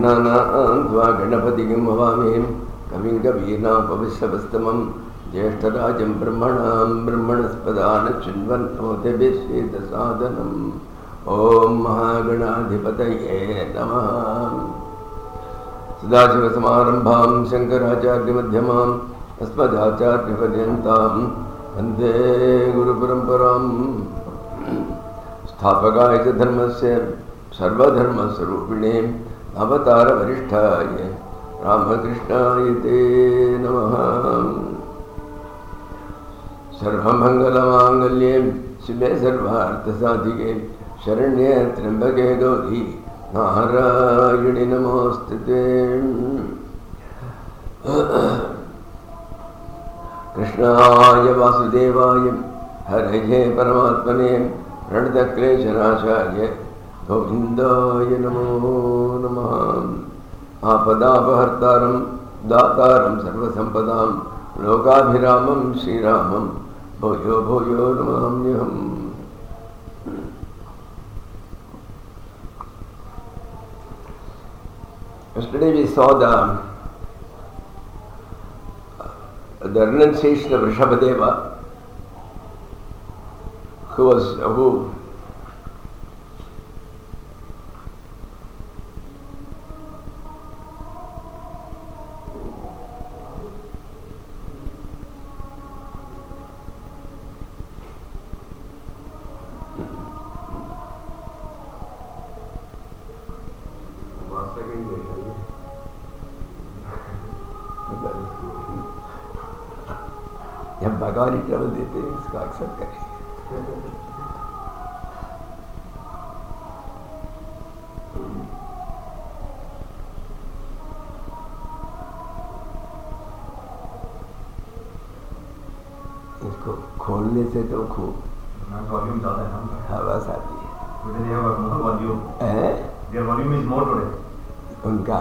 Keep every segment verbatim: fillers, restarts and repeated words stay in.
गणानां त्वा गणपतिं हवामहे कविं कवीनामुपविश्रवस्तमं ज्येष्ठराजं ब्रह्मणां ब्रह्मणस्पदान शृण्वन्नोतिभिश्चेदसादनम् ॐ महागणाधिपतये नमः। सदाशिवसमारम्भां शङ्कराचार्यमध्यमाम् अस्मदाचार्यपर्यन्तां वन्दे गुरुपरम्पराम्। स्थापकाय च धर्मस्य सर्वधर्मस्वरूपिणे अवतारवरिष्ठाय रामकृष्णाय ते नमः। सर्वमङ्गलमाङ्गल्ये शिवे सर्वार्थसाधिके शरण्ये त्र्यम्बके गौरी नारायणि नमोऽस्तुते। कृष्णाय वासुदेवाय हरये परमात्मने प्रणतक्लेशनाशाय गोविन्दाय नमो नमः। आपदापहर्तारं दातारं सर्वसम्पदां लोकाभिरामं श्रीरामं भूयो भूयो नमाम्यहम्। Yesterday we saw the the renunciation of Rishabhadeva, who was who जब भगवान ही ट्रबल देते हैं इसको एक्सेप्ट करें। इसको खोलने से तो खूब वॉल्यूम ज्यादा है ना, आवाज आती है। Today they have more volume. है Their volume is more today. उनका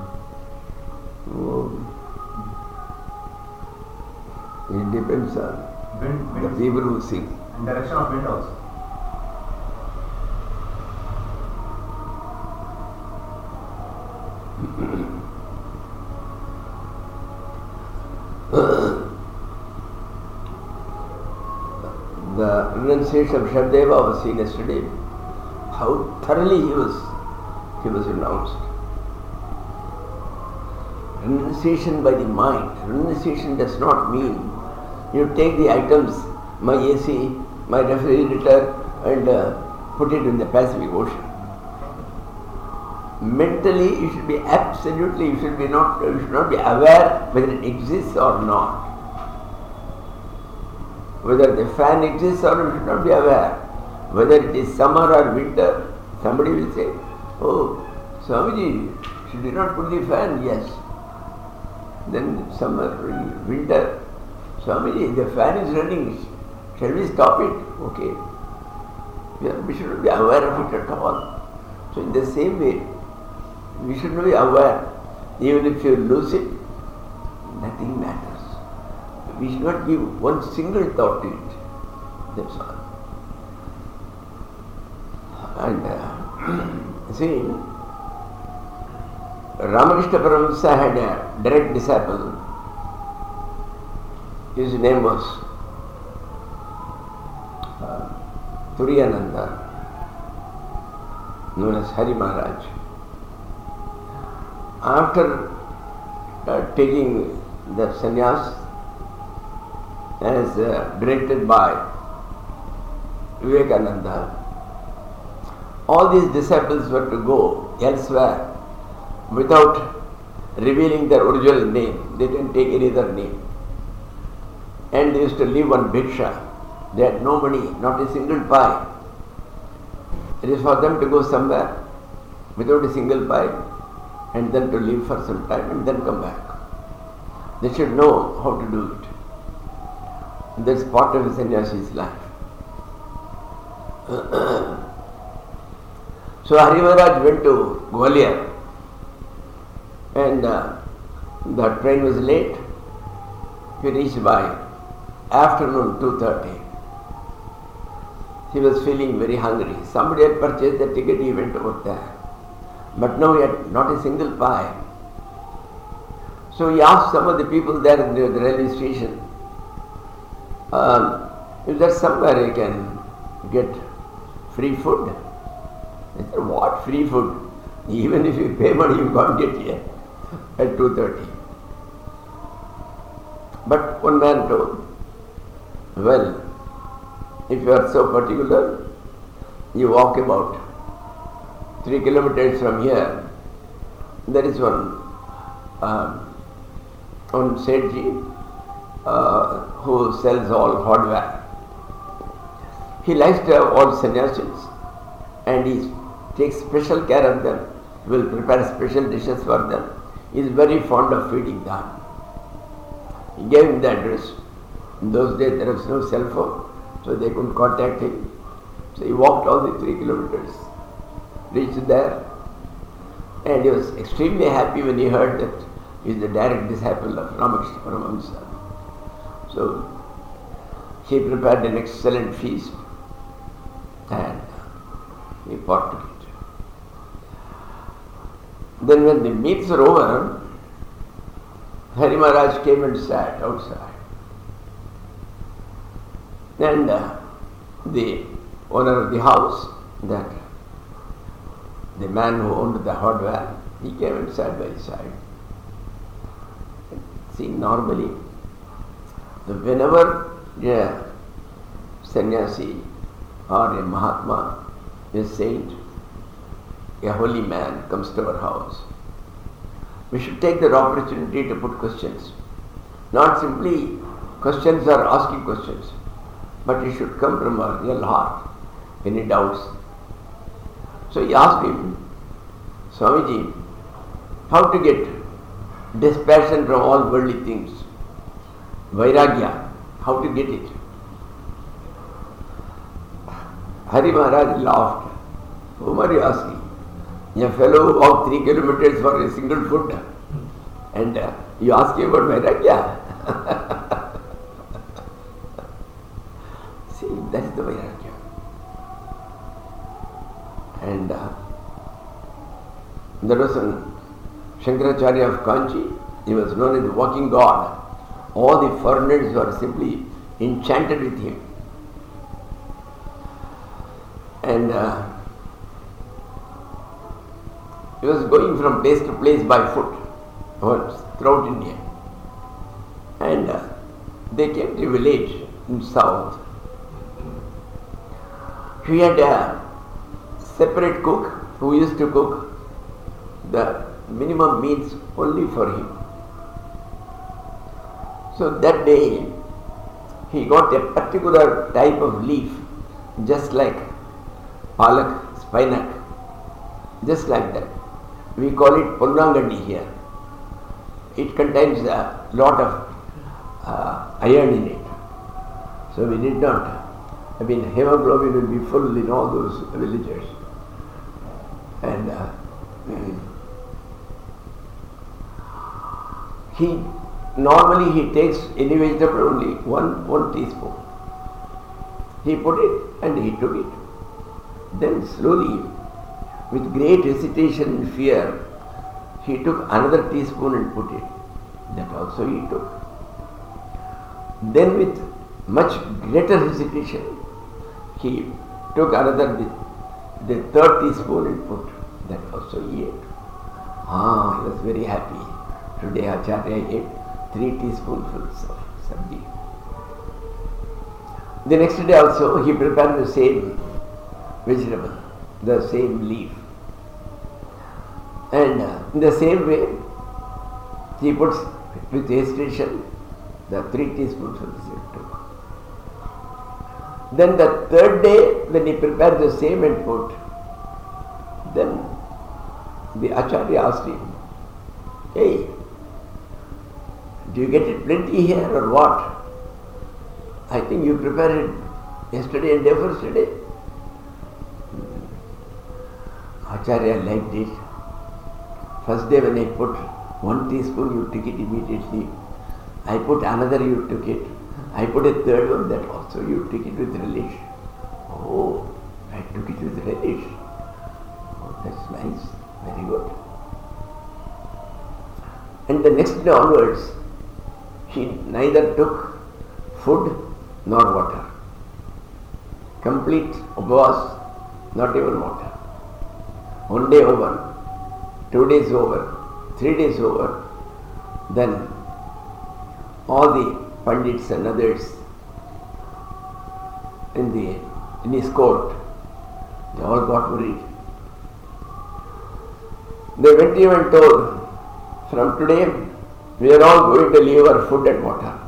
वो it depends on Wind, the wind, people who sing. and direction of wind also. The renunciation of Rishabhdeva was seen yesterday. How thoroughly he was he was renounced. Renunciation by the mind. Renunciation does not mean you take the items, my A C, my refrigerator, and uh, put it in the Pacific Ocean. Mentally, you should be absolutely, you should be not, you should not be aware whether it exists or not. Whether the fan exists or you should not be aware. Whether it is summer or winter, somebody will say, "Oh, Swamiji, should we not put the fan?" Yes. Then summer, winter, Swamiji, the fan is running. Shall we stop it? Okay. We, are, we should not be aware of it at all. So in the same way, we should not be aware. Even if you lose it, nothing matters. We should not give one single thought to it. That's all. And uh, see, Ramakrishna Paramahamsa had a direct disciple. His name was uh, Turiyananda, known as Hari Maharaj. After uh, taking the sannyas as uh, directed by Vivekananda, all these disciples were to go elsewhere without revealing their original name. They didn't take any other name. And they used to live on bhiksha. They had no money, not a single pie. It is for them to go somewhere without a single pie and then to live for some time and then come back. They should know how to do it. And that's part of a sannyasi's life. So Hari Maharaj went to Gwalior and uh, the train was late. He reached by afternoon two thirty. He was feeling very hungry. Somebody had purchased the ticket, he went over there. But now he had not a single pie. So he asked some of the people there in the, the railway station, um, is there somewhere you can get free food? They said, what free food? Even if you pay money, you can't get here at two thirty. But one man told, well, if you are so particular, you walk about three kilometers from here. There is one um, one Sethji uh, who sells all hardware. He likes to have all sannyasis and he takes special care of them. He will prepare special dishes for them. He is very fond of feeding them. He gave him the address. In those days there was no cell phone, so they couldn't contact him. So he walked all the three kilometers, reached there, and he was extremely happy when he heard that he is the direct disciple of Ramakrishna Paramahamsa. So he prepared an excellent feast and he partook it. Then when the meals were over, Hari Maharaj came and sat outside. And uh, the owner of the house, that the man who owned the hardware, he came and sat by his side. See, normally, whenever a sannyasi or a Mahatma, a saint, a holy man comes to our house, we should take that opportunity to put questions. Not simply questions or asking questions, but it should come from our real heart. Any doubts? So he asked him, Swamiji, how to get dispassion from all worldly things? Vairagya, how to get it? Hari Maharaj laughed. Whom are you asking? A fellow who walked three kilometers for a single food, and uh, you ask him about Vairagya? See, that is the Vairagya. And uh, there was a Shankaracharya of Kanchi. He was known as the walking god. All the foreigners were simply enchanted with him. And uh, he was going from place to place by foot throughout India. And uh, they came to a village in south. He had a separate cook who used to cook the minimum meals only for him. So that day he got a particular type of leaf, just like palak, spinach, just like that. We call it ponnangadi here. It contains a lot of uh, iron in it. So we did not, I mean, hemoglobin will be full in all those villagers. And uh, he, normally he takes any vegetable only, one, one teaspoon. He put it and he took it. Then slowly, with great hesitation and fear, he took another teaspoon and put it. That also he took. Then with much greater hesitation, he took another, the, the third teaspoon and put. That also he ate. Ah, he was very happy. Today Acharya ate three teaspoonfuls of sabji. The next day also he prepared the same vegetable, the same leaf. And uh, in the same way, he puts with hesitation the three teaspoonfuls he took. Then the third day, when he prepared the same and put, then the Acharya asked him, hey, do you get it plenty here or what? I think you prepared it yesterday and day first day. Acharya liked it. First day when I put one teaspoon, you took it immediately. I put another, you took it. I put a third one, that also you took it with relish. Oh, I took it with relish. Oh, that's nice. Very good. the next day onwards, he neither took food nor water. Complete upvas, not even water. One day over, two days over, three days over, then all the Pandits and others in the in his court, they all got worried. They went even told, from today we are all going to leave our food and water.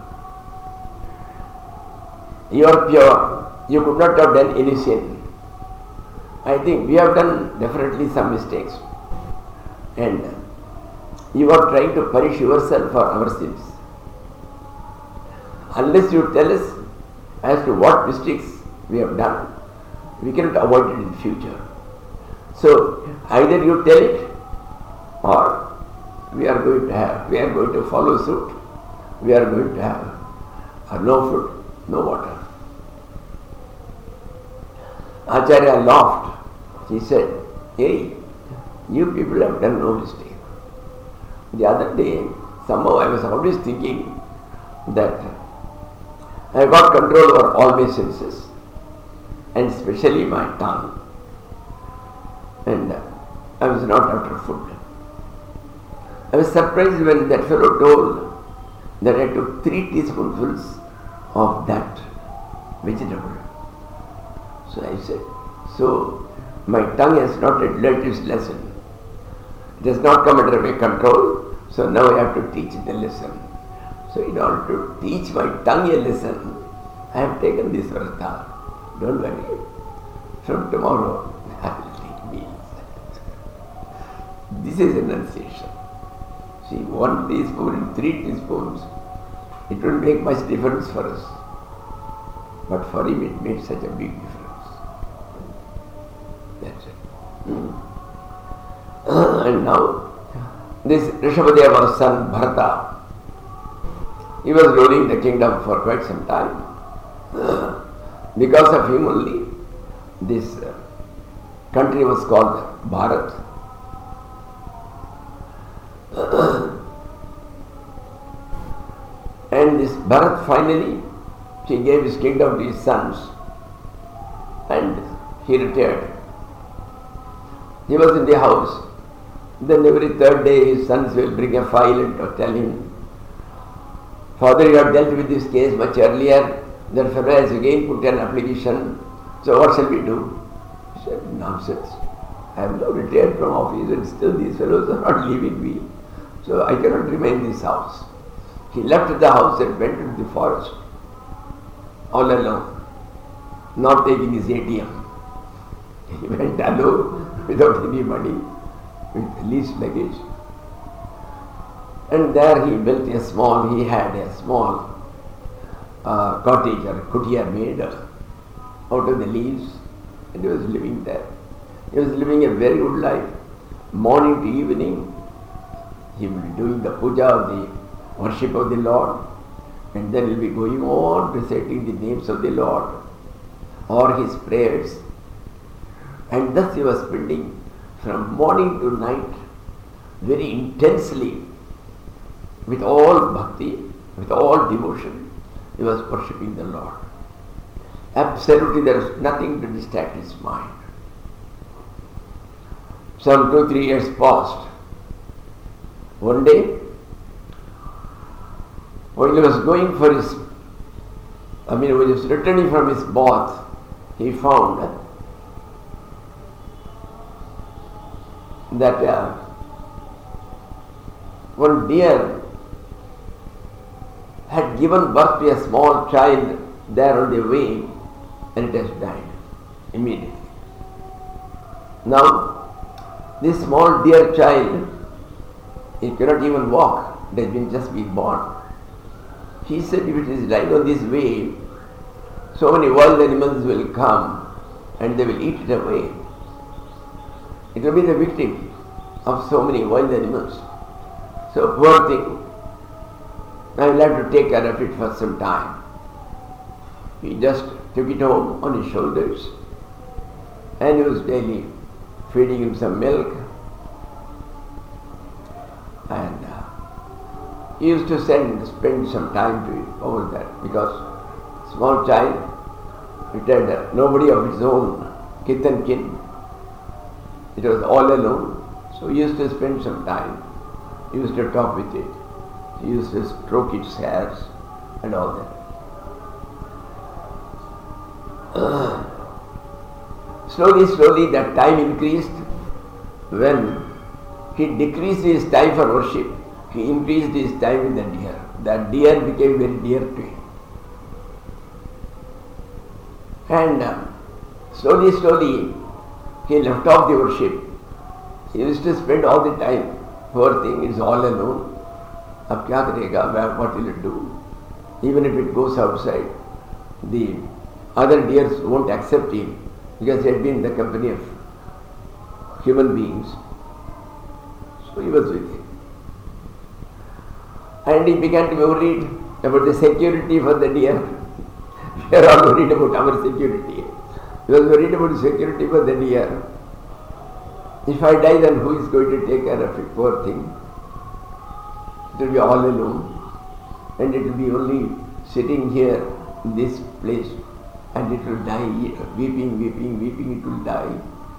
You are pure, you could not have done any sin. I think we have done definitely some mistakes, and you are trying to punish yourself for our sins. Unless you tell us as to what mistakes we have done, we cannot avoid it in the future. So either you tell it, or we are going to have, we are going to follow suit. We are going to have uh, no food, no water. Acharya laughed. He said, hey, you people have done no mistake. The other day, somehow I was always thinking that I got control over all my senses, and especially my tongue. And I was not after food. I was surprised when that fellow told that I took three teaspoonfuls of that vegetable. So I said, so my tongue has not learnt its lesson. It has not come under my control, so now I have to teach it a lesson. So in order to teach my tongue a lesson, I have taken this vrata. Don't worry. From tomorrow, I will take meals. This is enunciation. See, one teaspoon and three teaspoons, it wouldn't make much difference for us. But for him, it made such a big difference. That's it. Hmm. And now, this Rishabhadeva's son Bharata, he was ruling the kingdom for quite some time. Because of him only, this country was called Bharat. And this Bharat finally, he gave his kingdom to his sons and he retired. He was in the house. Then every third day his sons will bring a file and tell him, Father, you have dealt with this case much earlier. That fellow has again put an application. So what shall we do? He said, nonsense. I am now retired from office and still these fellows are not leaving me. So I cannot remain in this house. He left the house and went into the forest all alone, not taking his A T M. He went alone without any money, with the least luggage. And there he built a small, he had a small uh, cottage or kutia made out of the leaves, and he was living there. He was living a very good life. Morning to evening, he will be doing the puja of the worship of the Lord, and then he will be going on reciting the names of the Lord or his prayers. And thus he was spending from morning to night very intensely, with all bhakti, with all devotion. He was worshipping the Lord. Absolutely there was nothing to distract his mind. Some two, three years passed. One day, when he was going for his, I mean, when he was returning from his bath, he found that uh, one deer had given birth to a small child there on the way, and it has died immediately. Now, this small dear child, he cannot even walk, it has been just been born. He said, if it is lying on this way, so many wild animals will come and they will eat it away. It will be the victim of so many wild animals. So poor thing, I will have to take care of it for some time. He just took it home on his shoulders and he was daily feeding him some milk and uh, he used to send, spend some time to it over that, because small child, it had uh, nobody of its own, kith and kin. It was all alone. So he used to spend some time. He used to talk with it. He used to stroke its hairs and all that. Uh, slowly, slowly that time increased. When he decreased his time for worship, he increased his time with the deer. That deer became very dear to him. And uh, slowly, slowly, he left off the worship. He used to spend all the time. Poor thing is all alone. Ab kya karega? What will it do? Even if it goes outside, the other deers won't accept him because he had been in the company of human beings. So he was with him. And he began to be worried about the security for the deer. We are all worried about our security. He was worried about the security for the deer. If I die, then who is going to take care of it? Poor thing. It will be all alone. And it will be only sitting here in this place. And it will die, weeping, weeping, weeping, it will die.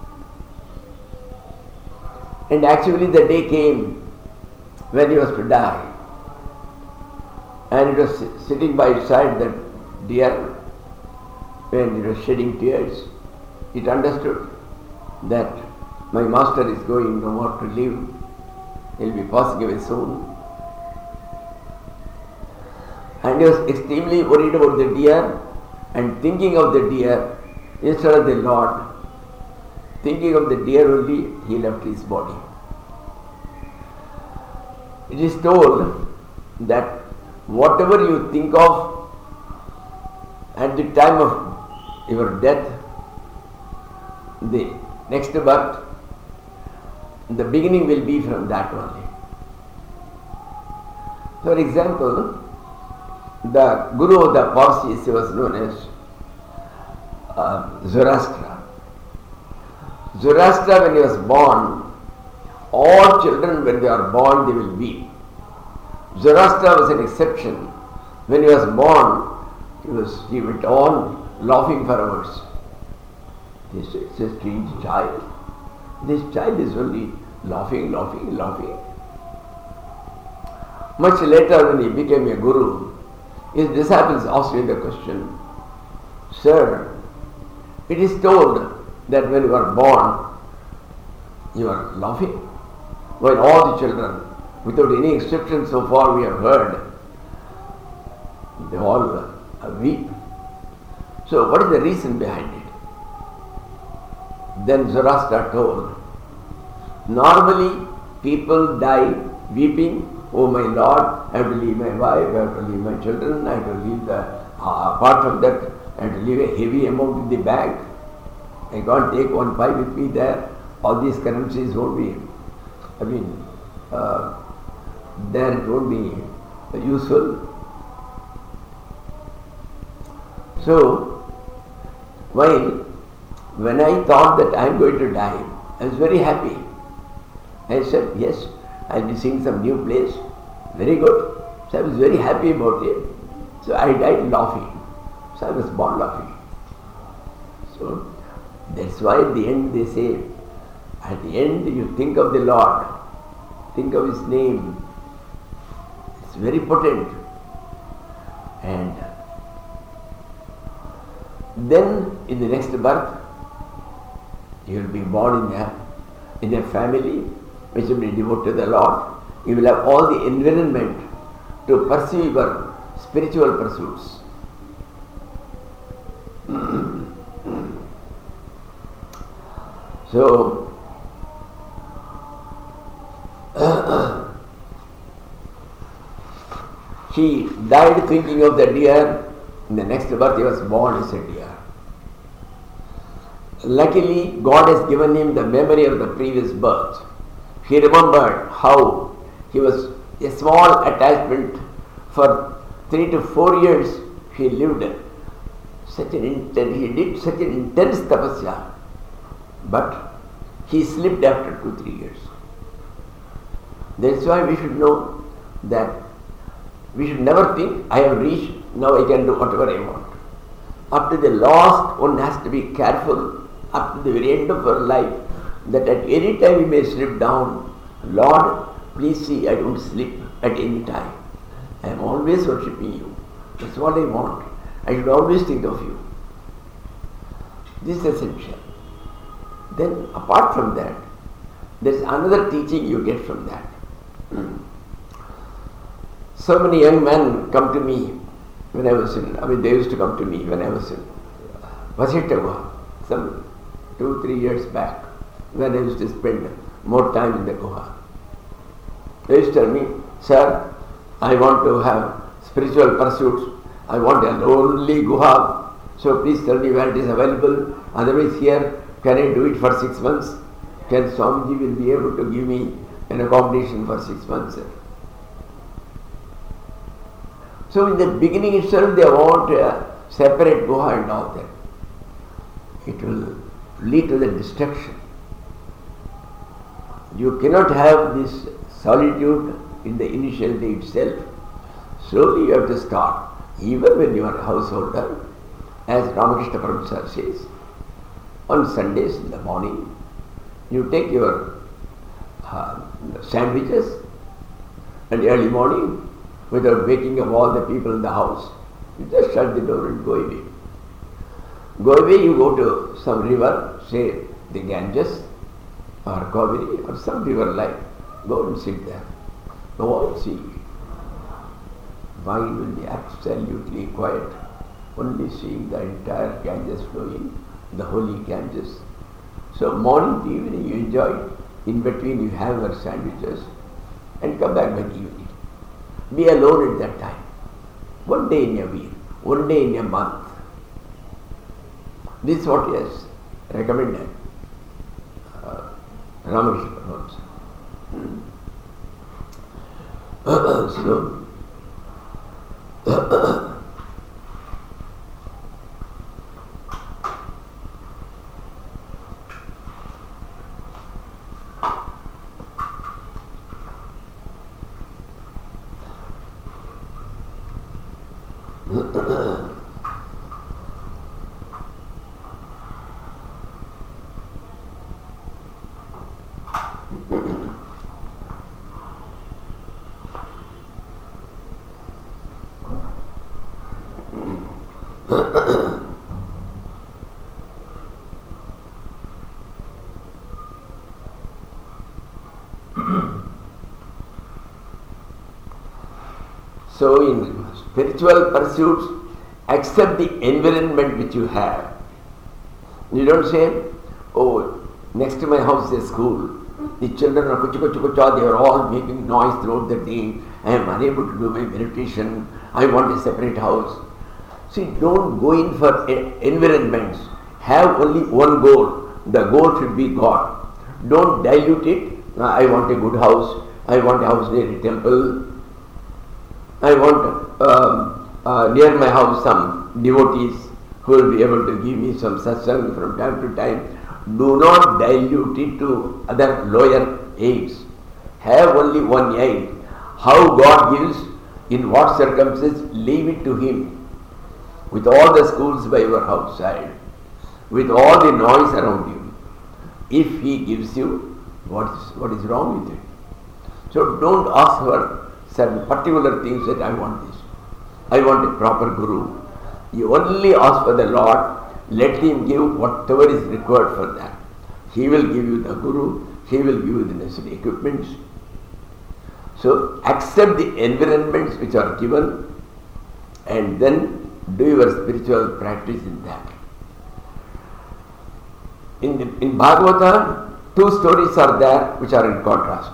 And actually the day came when he was to die. And it was sitting by his side, that deer, when it was shedding tears, it understood that my master is going no more to live. He will be passing away soon. And he was extremely worried about the deer and thinking of the deer instead of the Lord. Thinking of the deer only, he left his body. It is told that whatever you think of at the time of your death, the next birth, the beginning will be from that only. For example, the Guru of the Parsis was known as uh, Zoroaster. Zoroaster, when he was born, all children when they are born they will weep. Zoroaster was an exception. When he was born, he was he went on laughing for hours. This is a strange child. This child is only laughing, laughing, laughing. Much later, when he became a guru, his disciples asked him the question, Sir, it is told that when you are born, you are laughing. When all the children, without any exception so far we have heard, they all uh, weep. So what is the reason behind it? Then Zoroaster told, normally people die weeping, oh my Lord, I have to leave my wife, I have to leave my children, I have to leave the, uh, apart from that, I have to leave a heavy amount in the bank. I can't take one pie with me there. All these currencies won't be, I mean, uh, there it won't be useful. So, while when I thought that I am going to die, I was very happy. I said, yes, I will be seeing some new place. Very good. So I was very happy about it. So I died laughing. So I was born laughing. So that's why at the end they say, at the end you think of the Lord, think of His name. It's very potent. And then in the next birth, you will be born in a, in a family which will be devoted to the Lord. You will have all the environment to pursue your spiritual pursuits. So, he died thinking of the deer. In the next birth he was born as a deer. Luckily, God has given him the memory of the previous birth. He remembered how he was a small attachment for three to four years. He lived such an intense, he did such an intense tapasya, but he slipped after two, three years. That's why we should know that We should never think, I have reached, now I can do whatever I want. Up to the last, one has to be careful, up to the very end of our life, that at any time we may slip down. Lord, please see I don't slip at any time. I am always worshipping you. That's what I want. I should always think of you. This is essential. Then apart from that, there is another teaching you get from that. So many young men come to me when I was in, I mean they used to come to me when I was in Vasita, some two, three years back, when I used to spend more time in the Guha. They used to tell me, sir, I want to have spiritual pursuits. I want a lonely Guha. So please tell me where it is available. Otherwise here, can I do it for six months? Can Swamiji will be able to give me an accommodation for six months? Sir? So in the beginning itself they want a separate Guha and all that. It will lead to the destruction. You cannot have this solitude in the initial day itself. Slowly you have to start. Even when you are a householder, as Ramakrishna Paramahansa says, on Sundays in the morning, you take your uh, sandwiches and early morning, without waking up all the people in the house, you just shut the door and go away. Go away, you go to some river, say the Ganges or Kaveri or some river like, go and sit there. Go and see. Mind will be absolutely quiet, only seeing the entire Ganges flowing, the holy Ganges. So morning to evening you enjoy it. In between you have your sandwiches and come back by the evening. Be alone at that time. One day in a week, one day in a month. This is what he has recommended. Uh, Ramakrishna Paramahansa. So, So in spiritual pursuits, accept the environment which you have. You don't say, oh, next to my house is a school. The children are kuchu kuchu kucha, they are all making noise throughout the day. I am unable to do my meditation. I want a separate house. See, don't go in for environments. Have only one goal. The goal should be God. Don't dilute it. I want a good house. I want a house near a temple. I want um, uh, near my house some devotees who will be able to give me some satsang from time to time. Do not dilute it to other lower aids. Have only one aid. How God gives, in what circumstances, leave it to Him. With all the schools by your house side, with all the noise around you, if He gives you, what is, what is wrong with it? So don't ask for certain particular things that I want this. I want a proper guru. You only ask for the Lord, let Him give whatever is required for that. He will give you the guru, He will give you the necessary equipments. So accept the environments which are given and then do your spiritual practice in that. In, the, in Bhagavata, two stories are there which are in contrast.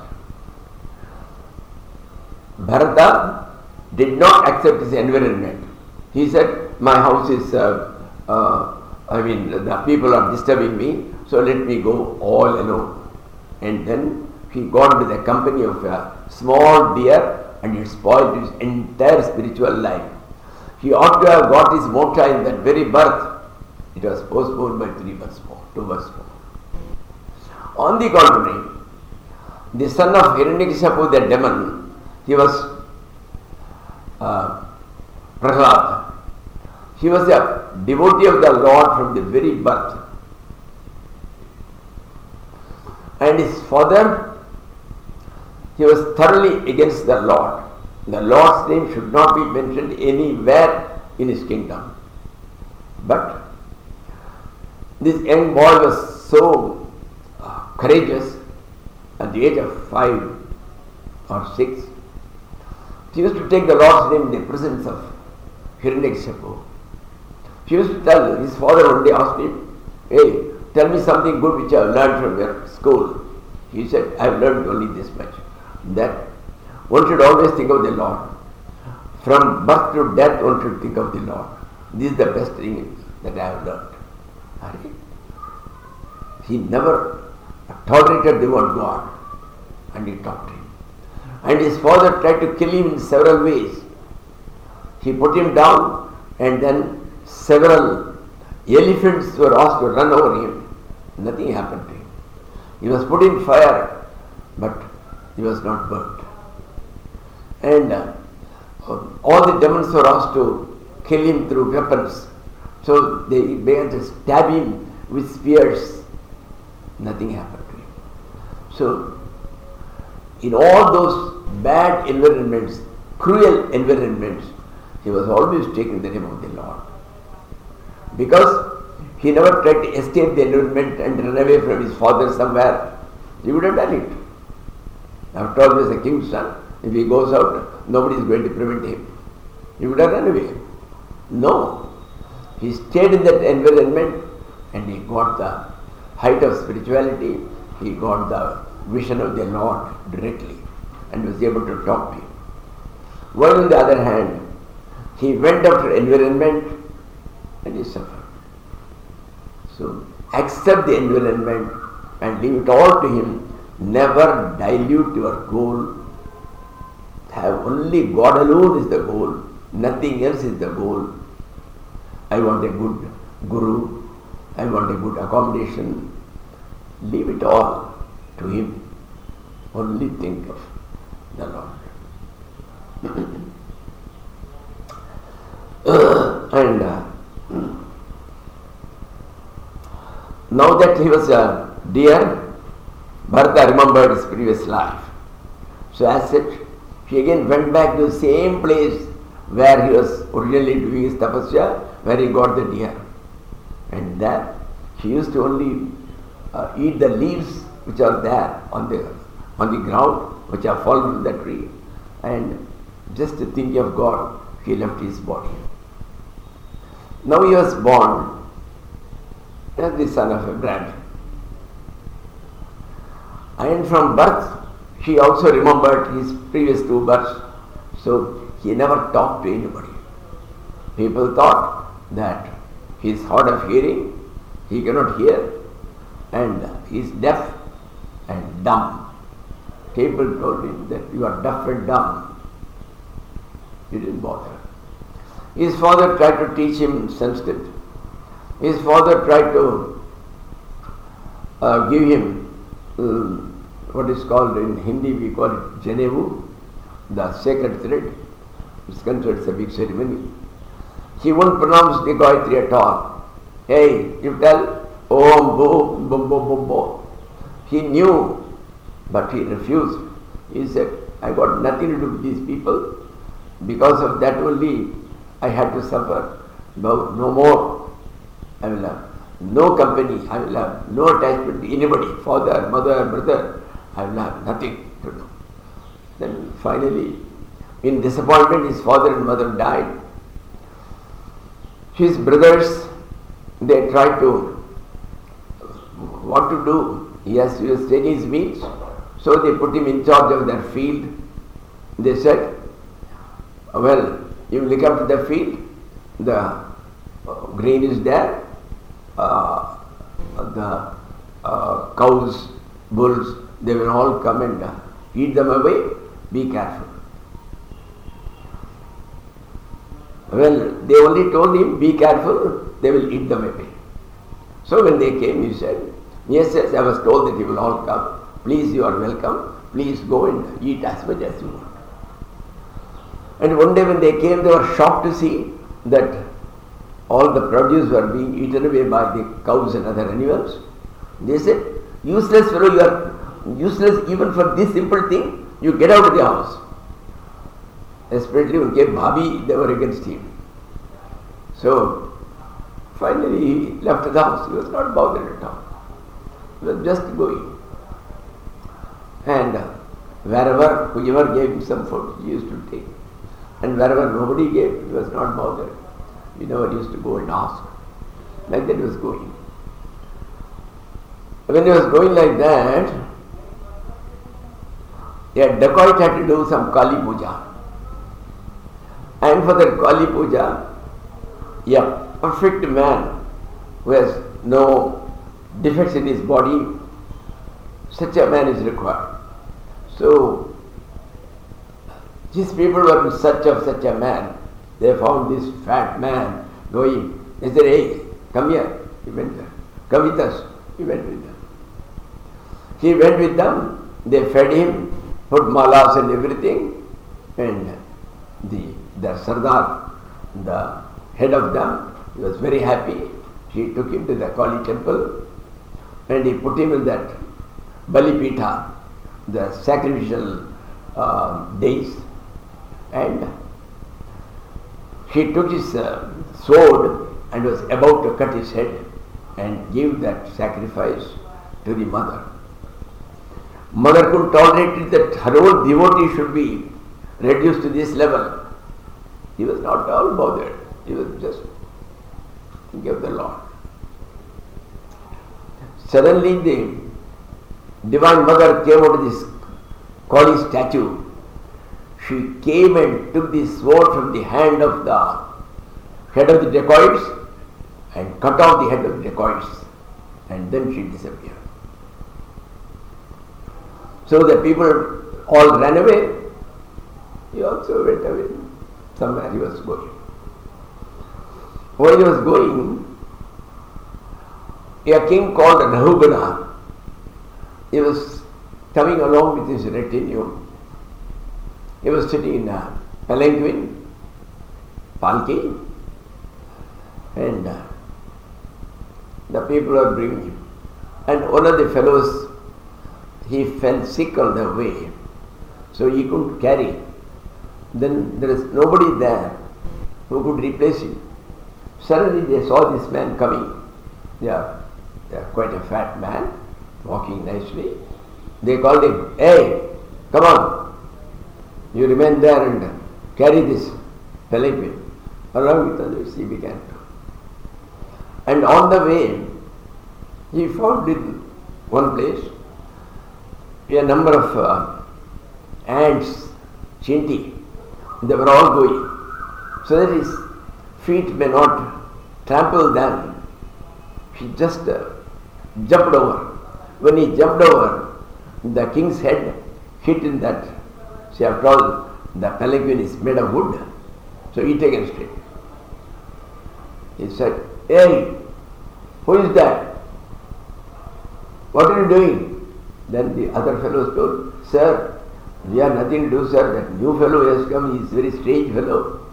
Bharata did not accept his environment. He said, my house is, uh, uh, I mean, the people are disturbing me, so let me go all alone. And then he got into the company of a small deer and it spoiled his entire spiritual life. He ought to have got his moksha in that very birth. It was postponed by three births more, two births more. On the contrary, the son of Hiranyakashipu, the demon, he was uh, Prahlad. He was a devotee of the Lord from the very birth. And his father, he was thoroughly against the Lord. The Lord's name should not be mentioned anywhere in his kingdom. But this young boy was so uh, courageous at the age of five or six. He used to take the Lord's name in the presence of Hiranyakashipu. He used to tell, his father one day asked him, hey, tell me something good which I have learned from your school. He said, I have learned only this much, that one should always think of the Lord. From birth to death one should think of the Lord. This is the best thing that I have learned. He never tolerated the word God, and he talked to him. And his father tried to kill him in several ways. He put him down, and then several elephants were asked to run over him. Nothing happened to him. He was put in fire, but he was not burnt. And uh, all the demons were asked to kill him through weapons. So they began to stab him with spears. Nothing happened to him. So, in all those bad environments, cruel environments, he was always taking the name of the Lord. Because he never tried to escape the environment and run away from his father somewhere. He would have done it. After all, he was a king's son. If he goes out, nobody is going to prevent him. He would have run away. No. He stayed in that environment and he got the height of spirituality. He got the vision of the Lord directly and was able to talk to him. While on the other hand, he went after environment and he suffered. So, accept the environment and leave it all to him. Never dilute your goal. Have only God alone is the goal. Nothing else is the goal. I want a good guru. I want a good accommodation. Leave it all to him. Only think of the Lord. and uh, now that he was a deer, Bharata remembered his previous life. So as such, he again went back to the same place where he was originally doing his tapasya, where he got the deer. And there he used to only uh, eat the leaves which are there on the on the ground, which are fallen from the tree. And just thinking of God, he left his body. Now he was born as the son of a Brahmin. And from birth, he also remembered his previous two births. So he never talked to anybody. People thought that he is hard of hearing, he cannot hear, and he is deaf and dumb. People told him that you are deaf and dumb. He didn't bother. His father tried to teach him Sanskrit. His father tried to uh, give him um, what is called in Hindi, we call it Janevu, the sacred thread. It's considered a big ceremony. He won't pronounce the Gayatri at all. Hey, you tell Om, Bo, Bo, Bo, Bo, Bo. He knew, but he refused. He said, I got nothing to do with these people. Because of that only, I had to suffer. No, no more. I will have no company. I will have no attachment to anybody, father, mother, brother. I will have nothing to do. Then finally, in disappointment, his father and mother died. His brothers, they tried to, what to do? He has to sustain his means. So they put him in charge of their field. They said, well, you look after the field, the uh, grain is there, uh, the uh, cows, bulls, they will all come and uh, eat them away. Be careful. Well, they only told him, be careful, they will eat them away. So when they came, he said, yes, yes, I was told that you will all come. Please, you are welcome. Please go and eat as much as you want. And one day when they came, they were shocked to see that all the produce were being eaten away by the cows and other animals. They said, useless fellow, you are useless even for this simple thing, you get out of the house. Especially when came Bhabhi, they were against him. So, finally he left the house. He was not bothered at all. He was just going. And wherever, whoever gave him some food, he used to take. And wherever nobody gave, he was not bothered. He never used to go and ask. Like that he was going. When he was going like that, a dacoit had to do some Kali Puja. And for that Kali Puja, a perfect man who has no defects in his body, such a man is required. So, these people were in search of such a man. They found this fat man going. They said, hey, come here. He went there. Come with us. He went with them. He went with them. They fed him, put malas and everything. And the, the Sardar, the head of them, he was very happy. He took him to the Kali temple and he put him in that Balipita, the sacrificial uh, days. And he took his uh, sword and was about to cut his head and give that sacrifice to the mother. Mother couldn't tolerate it that her own devotee should be reduced to this level. He was not at all bothered. He was just thinking of the Lord. Suddenly the Divine Mother came out of this Kali statue. She came and took the sword from the hand of the head of the dacoits and cut off the head of the dacoits, and then she disappeared. So the people all ran away. He also went away. Somewhere he was going. While he was going, a king called Rahugana, he was coming along with his retinue. He was sitting in a palanquin, palki, and uh, the people were bringing him. And one of the fellows, he fell sick on the way, so he couldn't carry. Then there is nobody there who could replace him. Suddenly they saw this man coming. They are, they are quite a fat man, walking nicely. They called him, hey, come on. You remain there and carry this palanquin. Along with others, he began to. And on the way, he found in one place a number of uh, ants, chinti. They were all going. So that his feet may not trample them, he just uh, jumped over. When he jumped over, the king's head hit in that. See, after all, the palanquin is made of wood, so hit against it. He said, hey, who is that? What are you doing? Then the other fellows told, sir, we have nothing to do, sir. That new fellow has come, he is a very strange fellow.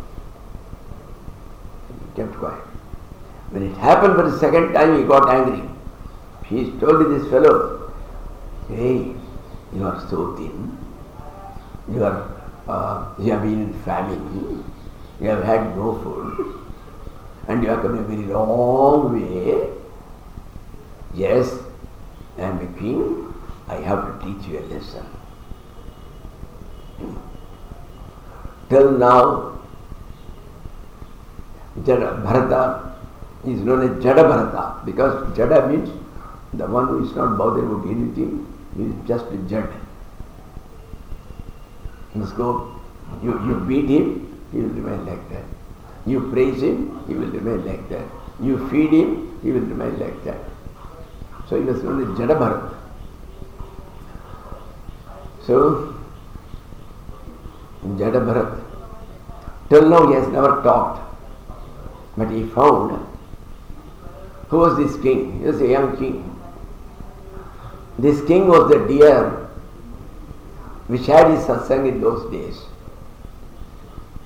He kept quiet. When it happened for the second time, he got angry. He told this fellow, hey, you are so thin. You are, uh, you have been in famine. You have had no food. And you have come a very long way. Yes, I am a king. I have to teach you a lesson. Till now, Jada Bharata is known as Jada Bharata, because Jada means the one who is not bothered about anything. He is just a Jada. You must go, you, you beat him, he will remain like that. You praise him, he will remain like that. You feed him, he will remain like that. So he was known as Jada Bharata. So, Jada Bharat, till now he has never talked. But he found, who was this king? He was a young king. This king was the deer which had his satsang in those days.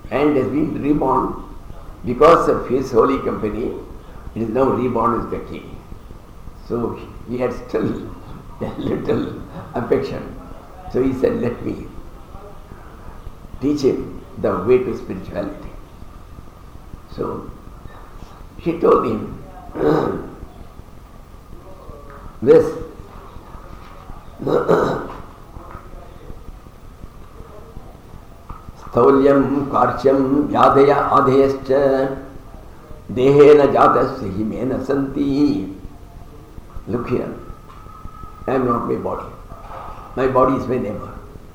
and has been reborn because of his holy company. It is now reborn as the king. So he had still a little affection. So he said, let me teach him the way to spirituality. So she told him this. Staulyam karcham yadaya adhayascha dehena jatasya himena santi. Look here, I am not my body. My body is my neighbor.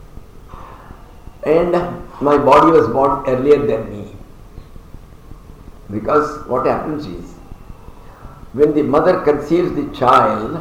And my body was born earlier than me. Because what happens is, when the mother conceives the child,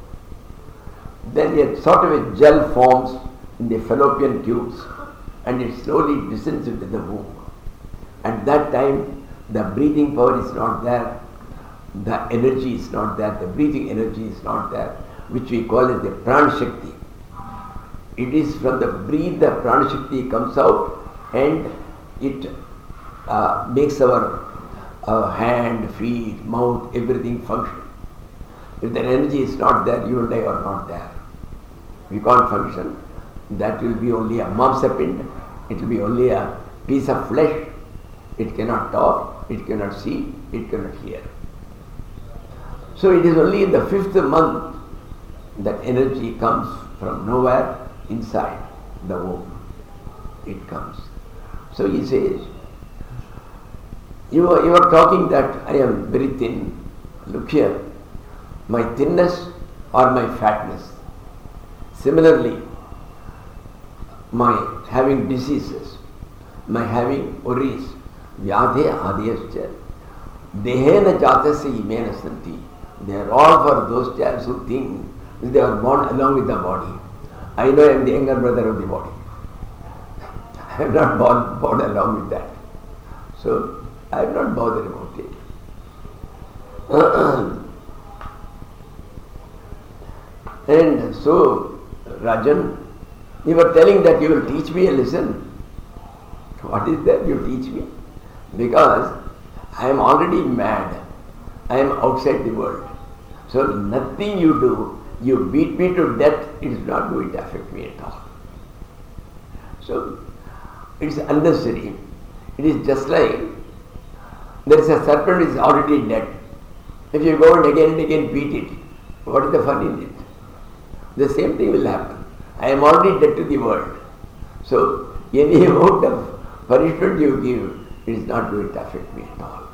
then a sort of a gel forms in the fallopian tubes and it slowly descends into the womb. At that time, the breathing power is not there, the energy is not there, the breathing energy is not there, which we call as the Prana Shakti. It is from the breath the Prana Shakti comes out and it uh, makes our uh, hand, feet, mouth, everything function. If the energy is not there, you and I are not there. We can't function. That will be only a mamsapind. It will be only a piece of flesh. It cannot talk, it cannot see, it cannot hear. So it is only in the fifth month that energy comes from nowhere inside the womb. It comes. So he says, you are, you are talking that I am very thin. Look here, my thinness or my fatness. Similarly, my having diseases, my having worries, vyadhe adhyascha, dehena jatasya imena santi. They are all for those chaps who think they are born along with the body. I know I am the younger brother of the body. I am not born, born along with that. So I am not bothered about it. And so, Rajan, you were telling that you will teach me a lesson. What is that you teach me? Because I am already mad. I am outside the world. So nothing you do, you beat me to death, it is not going to affect me at all. So it is unnecessary. It is just like there is a serpent which is already dead. If you go and again and again beat it, what is the fun in it? The same thing will happen. I am already dead to the world. So any amount of punishment you give, it is not going to affect me at all.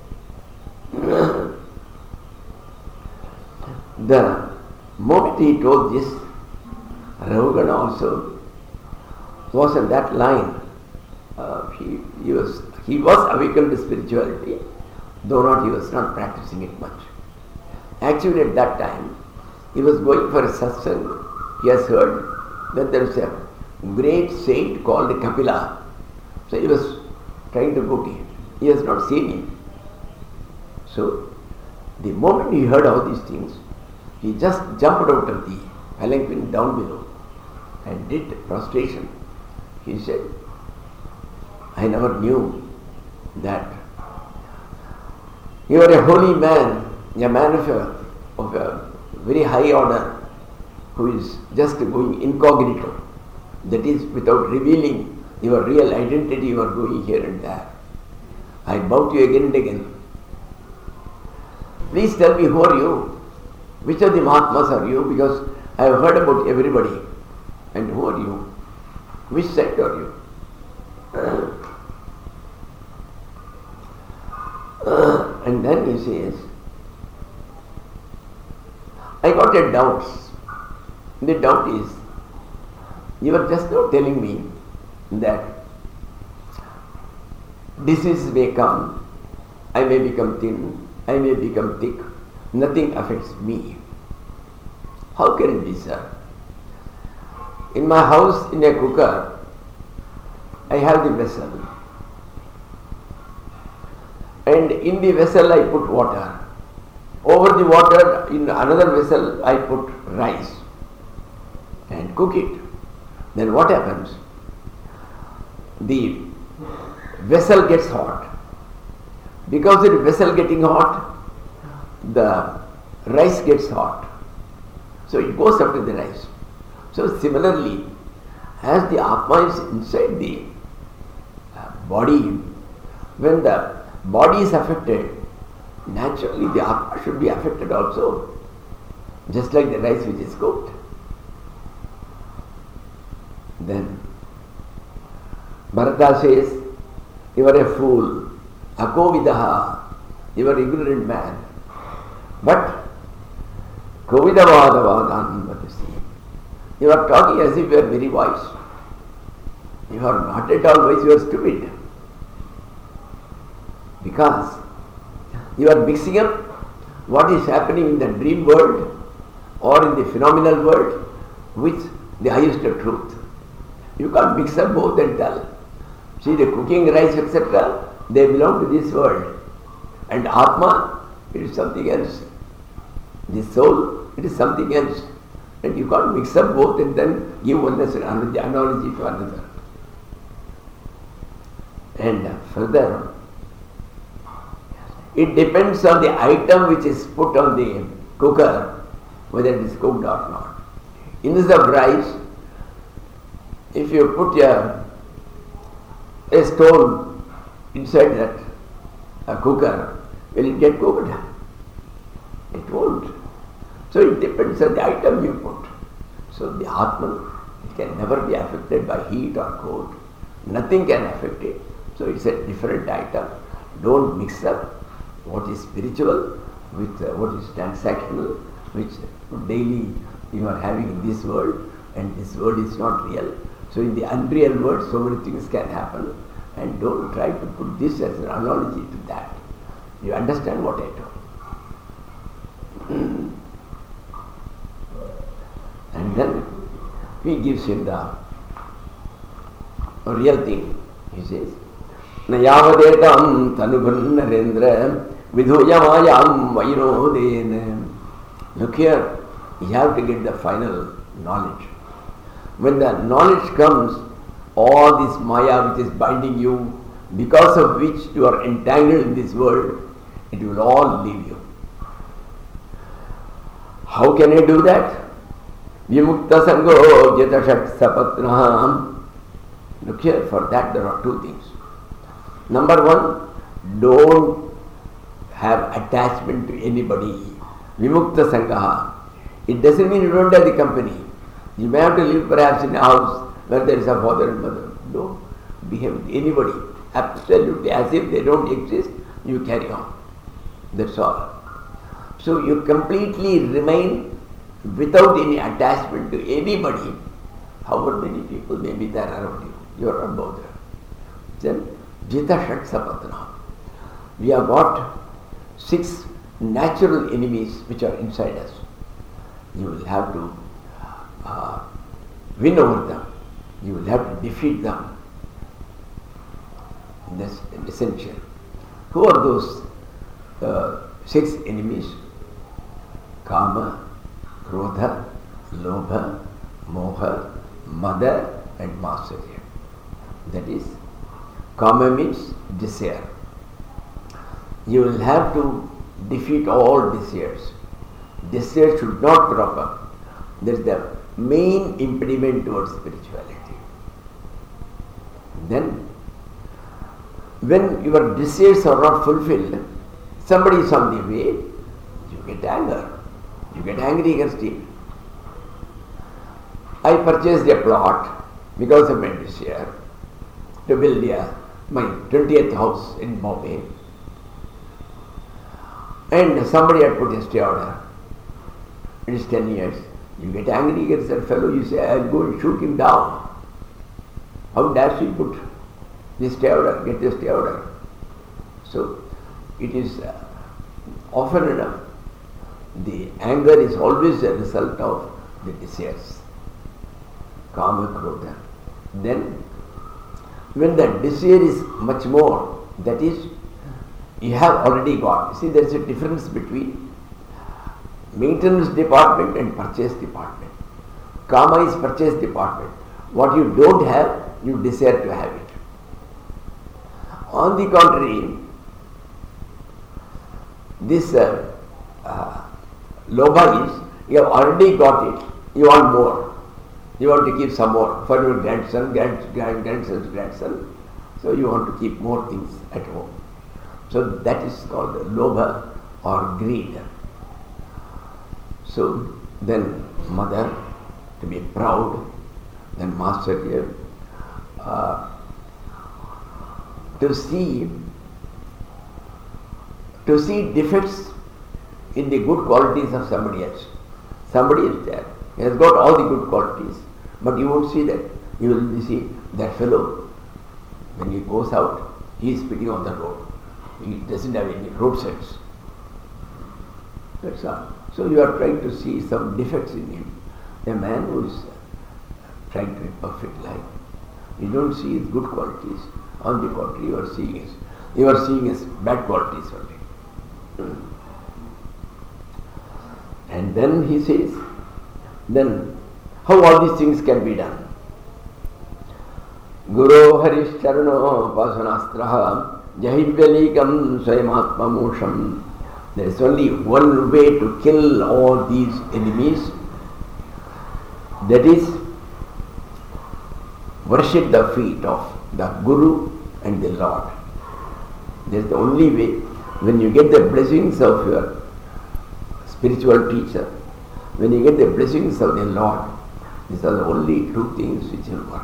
The moment he told this, Rahugana also was on that line. Uh, he, he was he was awakened to spirituality, though not he was not practicing it much. Actually, at that time, he was going for a satsang. He has heard that there is a great saint called Kapila. So he was trying to go to him. He has not seen him. So, the moment he heard all these things, he just jumped out of the palanquin down below and did prostration. He said, I never knew that you are a holy man, a man of a, of a very high order, who is just going incognito. That is, without revealing your real identity, you are going here and there. I bow to you again and again. Please tell me, who are you? Which of the Mahatmas are you? Because I have heard about everybody. And who are you? Which sect are you? Uh, uh, and then he says, I got a doubt. The doubt is, you were just now telling me that diseases may come, I may become thin, I may become thick, nothing affects me. How can it be, sir? In my house, in a cooker, I have the vessel. And in the vessel I put water. Over the water, in another vessel, I put rice and cook it. Then what happens? The vessel gets hot. Because of the vessel getting hot, the rice gets hot. So it goes up to the rice. So similarly, as the Atma is inside the uh, body, when the body is affected, naturally the Atma should be affected also, just like the rice which is cooked. Then Bharata says, you are a fool, akovidaha, you are ignorant man. But kovidavadavadan vadasi, you are talking as if you are very wise. You are not at all wise, you are stupid. Because you are mixing up what is happening in the dream world or in the phenomenal world with the highest of truth. You can't mix up both and tell. See, the cooking rice, et cetera, they belong to this world. And Atma, it is something else. The soul, it is something else. And you can't mix up both and then give one analogy to another. And further, it depends on the item which is put on the cooker, whether it is cooked or not. Instead of rice, if you put a, a stone inside that a cooker, will it get cooked? It won't. So it depends on the item you put. So the Atman, it can never be affected by heat or cold. Nothing can affect it. So it's a different item. Don't mix up what is spiritual with uh, what is transactional, which daily you are having in this world, and this world is not real. So in the unreal world, so many things can happen, and don't try to put this as an analogy to that. You understand what I told? And then he gives him the real thing. He says, Nayavadetam tanubhan narendra vidhuyamayam vainodena. Look here, you have to get the final knowledge. When the knowledge comes, all this maya which is binding you, because of which you are entangled in this world, it will all leave you. How can I do that? Vimukta sango jatashat sapatnaham. Look here, for that there are two things. Number one, don't have attachment to anybody. Vimukta sangaha. It doesn't mean you don't have the company. You may have to live perhaps in a house where there is a father and mother. Don't behave with anybody. Absolutely, as if they don't exist, you carry on. That's all. So you completely remain without any attachment to anybody. However many people may be there around you. You are not bothered. Then, Jita Shat Sapatna. We have got six natural enemies which are inside us. You will have to uh, win over them. You will have to defeat them. That's essential. Who are those uh, six enemies? Kama, Krodha, Lobha, Moha, Mada and Matsarya. That is, Kama means desire. You will have to defeat all desires. Desire should not crop up. That is the main impediment towards spirituality. Then, when your desires are not fulfilled, somebody is on the way, you get anger. You get angry against him. I purchased a plot because of my desire to build a, my twentieth house in Bombay. And somebody had put a stay order. It is ten years. You get angry against that fellow, you say, I'll go and shoot him down. How dare she put this stay order, get this stay order? So, it is uh, often enough, the anger is always a result of the desires. Kama, Krodha. Then, when the desire is much more, that is, you have already got. See, there is a difference between maintenance department and purchase department. Kama is purchase department. What you don't have, you desire to have it. On the contrary, this uh, uh, lobha is, you have already got it, you want more. You want to keep some more for your grandson, grand, grand, grandson's grandson. So you want to keep more things at home. So that is called lobha or greed. So then mother, to be proud, then master here, uh, to see to see defects in the good qualities of somebody else. Somebody is there, he has got all the good qualities, but you won't see that. You will see that fellow, when he goes out, he is spitting on the road. He doesn't have any road sense. That's all. So you are trying to see some defects in him. A man who is trying to live a perfect life, you don't see his good qualities. On the contrary, you are seeing his, you are seeing his bad qualities only. And then he says, then how all these things can be done? Guru Harishcharano Pasanastraha Jahivyalikam Swayamatma Mosham. There is only one way to kill all these enemies, that is worship the feet of the Guru and the Lord. That is the only way. When you get the blessings of your spiritual teacher, when you get the blessings of the Lord, these are the only two things which will work.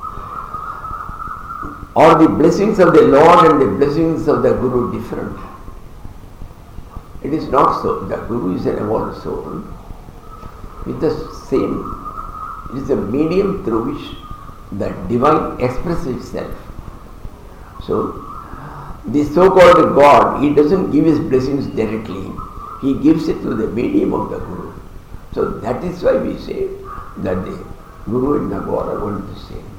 Are the blessings of the Lord and the blessings of the Guru different? It is not so. The Guru is an evolved soul with the same. It is a medium through which the divine expresses itself. So, the so-called God, he doesn't give his blessings directly. He gives it through the medium of the Guru. So that is why we say that the Guru and the God are one and the same.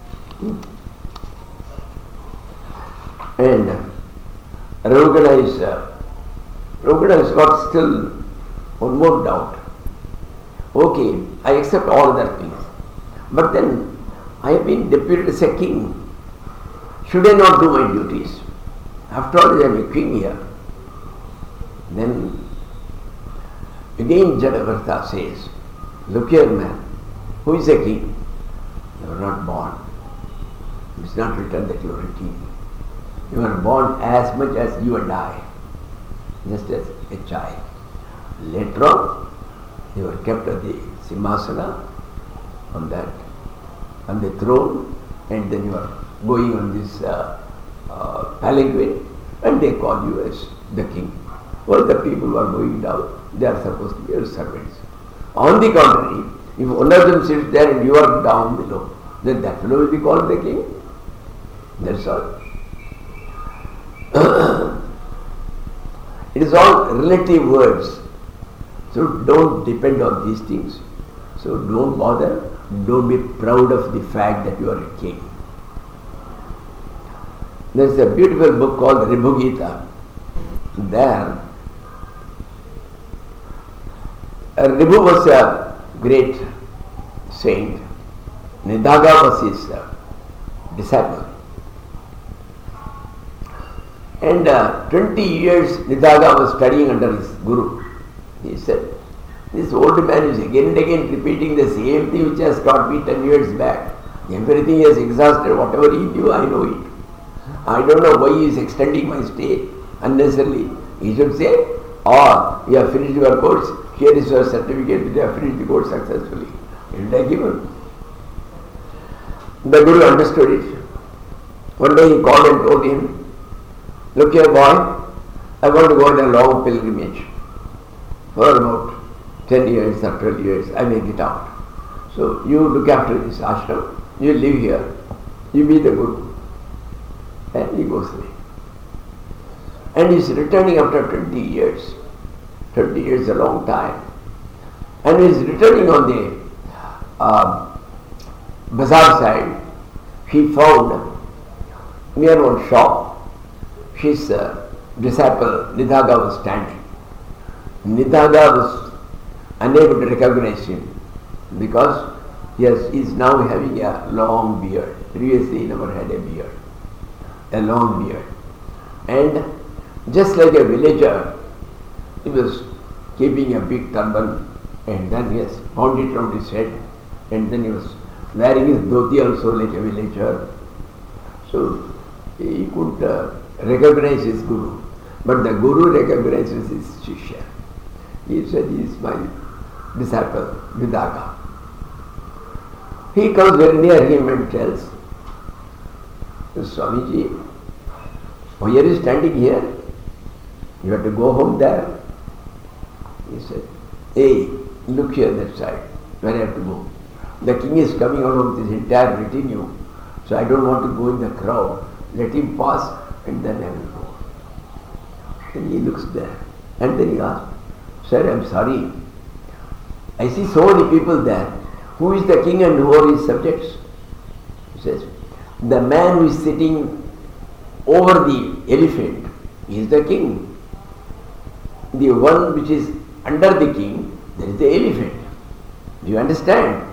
And Ravugana is, uh, Ravugana has got still one more doubt. Okay, I accept all other things. But then I have been deputed as a king. Should I not do my duties? After all, I am a king here. Then again Jadavarta says, look here man, who is a king? You are not born. It is not written that you are a king. You are born as much as you and I, just as a child. Later on, you are kept at the Simhasana, on that, on the throne, and then you are going on this uh, uh, palanquin, and they call you as the king. All the people who are going down, they are supposed to be your servants. On the contrary, if one of them sits there and you are down below, then that fellow will be called the king. That's all. It is all relative words. So don't depend on these things. So don't bother. Don't be proud of the fact that you are a king. There is a beautiful book called Ribhu Gita. There, uh, Ribhu was a great saint. Nidhaga was his uh, disciple. And uh, twenty years Nidhaga was studying under his guru. He said, this old man is again and again repeating the same thing which has taught me ten years back. Everything he has exhausted, whatever he knew, I know it. I don't know why he is extending my stay unnecessarily. He should say, or you have finished your course, here is your certificate that you have finished the course successfully. It will be given. The Guru understood it. One day he called and told him, look here boy, I want to go on a long pilgrimage. For about ten years or twelve years, I may get out. So you look after this ashram, you live here, you be the Guru. And he goes away. And he is returning after twenty years. twenty years is a long time. And he is returning on the uh, bazaar side. He found near one shop, his uh, disciple Nidhaga was standing. Nidhaga was unable to recognize him because he, has, he is now having a long beard. Previously he never had a beard. a long beard. And just like a villager, he was keeping a big turban, and then he has bound it around his head, and then he was wearing his dhoti also like a villager. So he could uh, recognize his guru, but the guru recognizes his shishya. He said, he is my disciple, Nidagha. He comes very near him and tells, Swamiji, why are you standing here? You have to go home there. He said, hey, look here that side, where I have to go. The king is coming out of this entire retinue, so I don't want to go in the crowd. Let him pass and then I will go. Then he looks there and then he asks, Sir, I am sorry. I see so many people there. Who is the king and who are his subjects? He says, the man who is sitting over the elephant is the king. The one which is under the king, that is the elephant. Do you understand?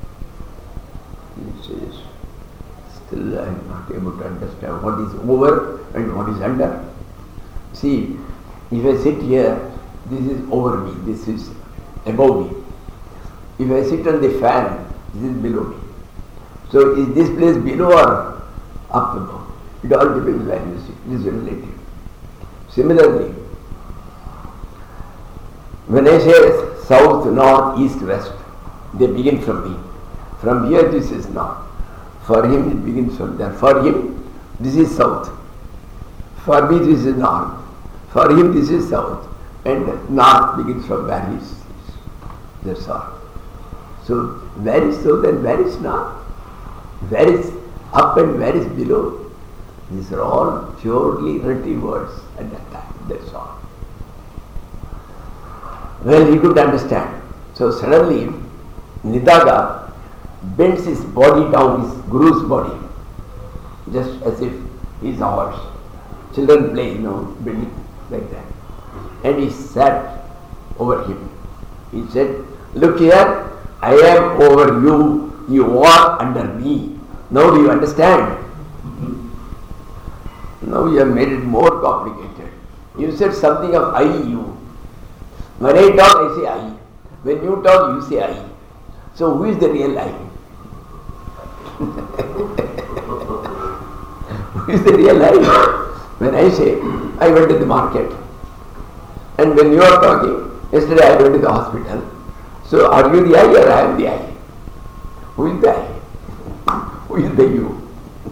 He says, still I am not able to understand what is over and what is under. See, if I sit here, this is over me, this is above me. If I sit on the fan, this is below me. So is this place below or up above? It all depends where you sit. This is relative. Similarly, when I say south, north, east, west, they begin from me. From here this is north. For him it begins from there. For him this is south. For me this is north. For him this is south. And north begins from where he is. That's all. So where is south and where is north? Where is up and where is below? These are all purely relative words at that time. That's all. Well, he could understand. So suddenly, Nidagha bends his body down, his guru's body, just as if he is a horse. Children play, you know, bending like that. And he sat over him. He said, look here, I am over you, you are under me. Now do you understand? Now you have made it more complicated. You said something of I, you. When I talk, I say I. When you talk, you say I. So who is the real I? Who is the real I? When I say, I went to the market. And when you are talking, yesterday I went to the hospital. So are you the I or I am the I? Who is the I? Who is the you?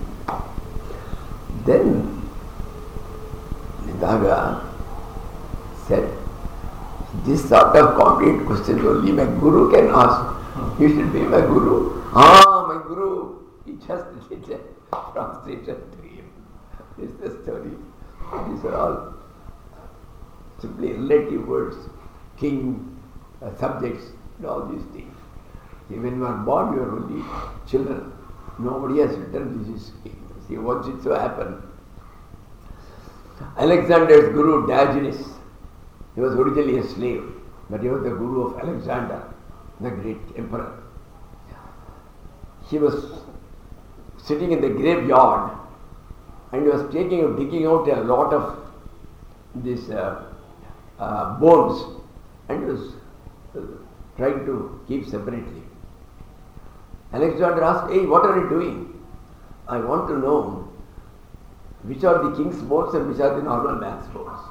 Then Nidagha said, this sort of complicated questions only my guru can ask. You should be my guru. Ah, my guru. He just did a translation to him. This is the story. These are all simply relative words. King, uh, subjects, and all these things. See, when you are born, you are only children. Nobody has written this is king. See, once it so happened, Alexander's guru Diogenes, he was originally a slave, but he was the guru of Alexander, the great emperor. He was sitting in the graveyard and he was taking, digging out a lot of these uh, uh, bones and he was uh, trying to keep separately. Alexander asked, hey, what are you doing? I want to know which are the king's bones and which are the normal man's bones.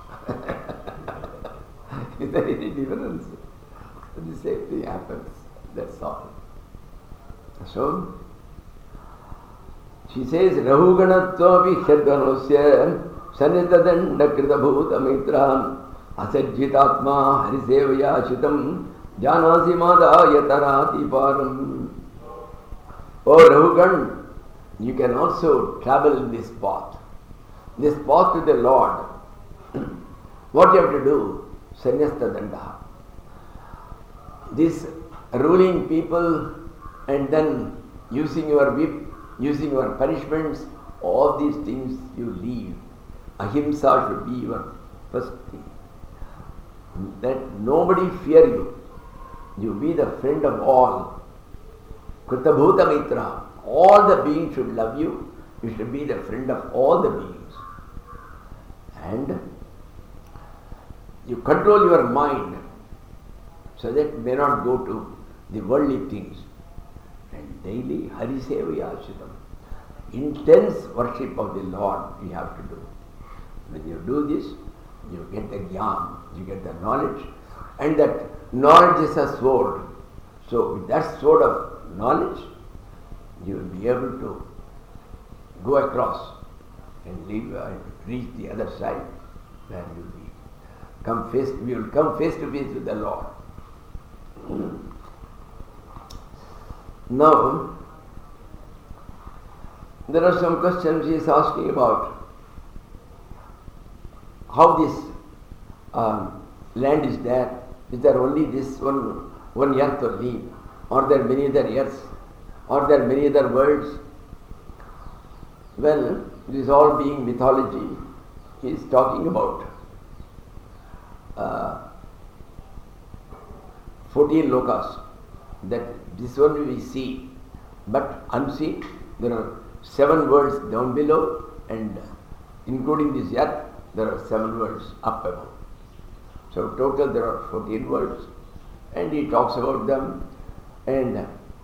Is there any difference? The same thing happens. That's all. So, she says, Rahuganatvapi Shadvanosya Sanitadanda Kritabhuta Mitram Asajjitatma Harisevaya Chitam Janasi Madaya Tarati Param. Oh Rahugan, you can also travel in this path. This path to the Lord. What you have to do? Sanyasta Danda. This ruling people and then using your whip, using your punishments, all these things you leave. Ahimsa should be your first thing. That nobody fear you. You be the friend of all. Kritabhuta Mitra. All the beings should love you You should be the friend of all the beings. And you control your mind so that it may not go to the worldly things. And daily Hari Sevaya Ashitam. Intense worship of the Lord you have to do. When you do this, you get the jnana, you get the knowledge, and that knowledge is a sword. So with that sword of knowledge, you will be able to go across and leave, uh, reach the other side, where you will be come face. We will come face to face with the Lord. Now, there are some questions he is asking about how this um, land is there. Is there only this one one earth only? Are there many other earths? Are there many other worlds? Well, this all being mythology. He is talking about uh, fourteen lokas. That this one we see, but unseen. There are seven worlds down below, and including this earth, there are seven worlds up above. So total there are fourteen worlds, and he talks about them. And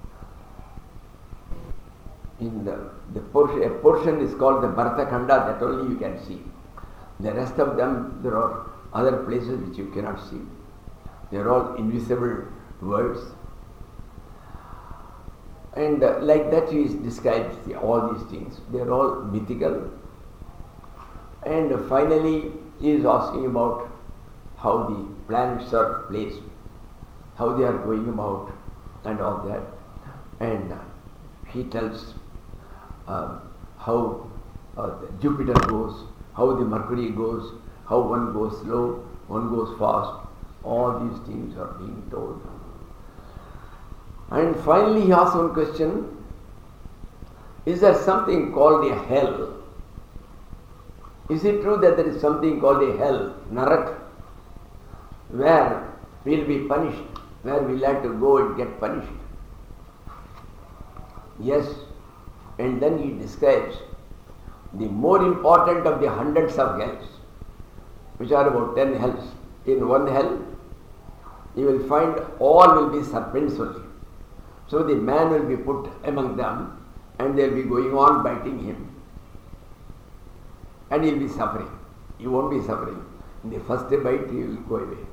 in the, the portion, a portion is called the Bharata Khanda, that only you can see. The rest of them, there are other places which you cannot see. They are all invisible worlds. And uh, like that he describes the, all these things. They are all mythical. And uh, finally he is asking about how the planets are placed, how they are going about, and all that. And uh, he tells uh, how uh, Jupiter goes, how the Mercury goes, how one goes slow, one goes fast. All these things are being told. And finally he asks one question: is there something called a hell? Is it true that there is something called a hell, Narak, where we will be punished, where we will have to go and get punished? Yes. And then he describes the more important of the hundreds of hells, which are about ten hells. In one hell, you will find all will be serpents only. So the man will be put among them, and they will be going on biting him, and he will be suffering. You won't be suffering. In the first bite, he will go away.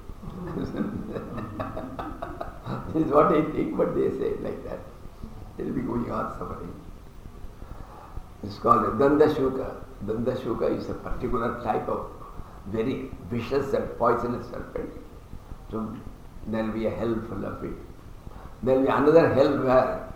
This is what I think, but they say it like that. They will be going on suffering. It's called Danda Shuka. Danda Shuka is a particular type of very vicious and poisonous serpent. So there will be a hell full of it. There will be another hell where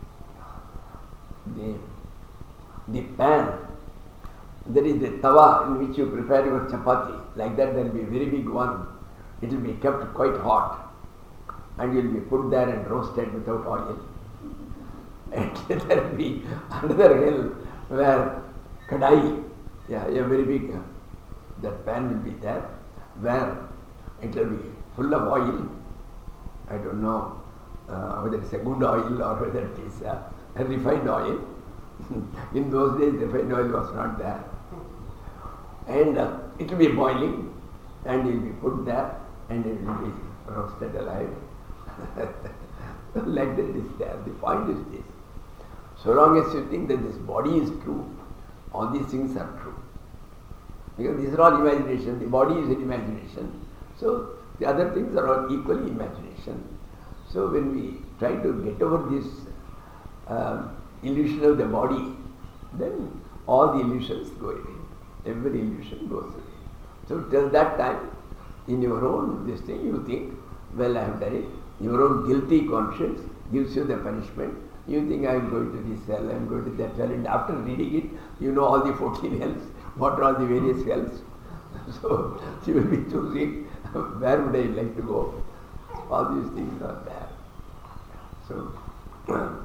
the, the pan, there is the tawa in which you prepare your chapati. Like that, there will be a very big one. It will be kept quite hot, and you will be put there and roasted without oil. And there will be another hell where kadai, yeah, a very big, uh, that pan will be there, where it will be full of oil. I don't know uh, whether it's a good oil or whether it is uh, a refined oil. In those days, refined oil was not there. And uh, it will be boiling, and it will be put there, and it will be roasted alive. Like that is there. The point is this: so long as you think that this body is true, all these things are true. Because these are all imagination. The body is an imagination. So the other things are all equally imagination. So when we try to get over this uh, illusion of the body, then all the illusions go away. Every illusion goes away. So till that time, in your own this thing, you think, well, I have done it. Your own guilty conscience gives you the punishment. You think, I am going to this hell, I am going to that hell, and after reading it, you know all the fourteen hells, what are all the various hells. So you will be choosing where would I like to go. All these things are there. So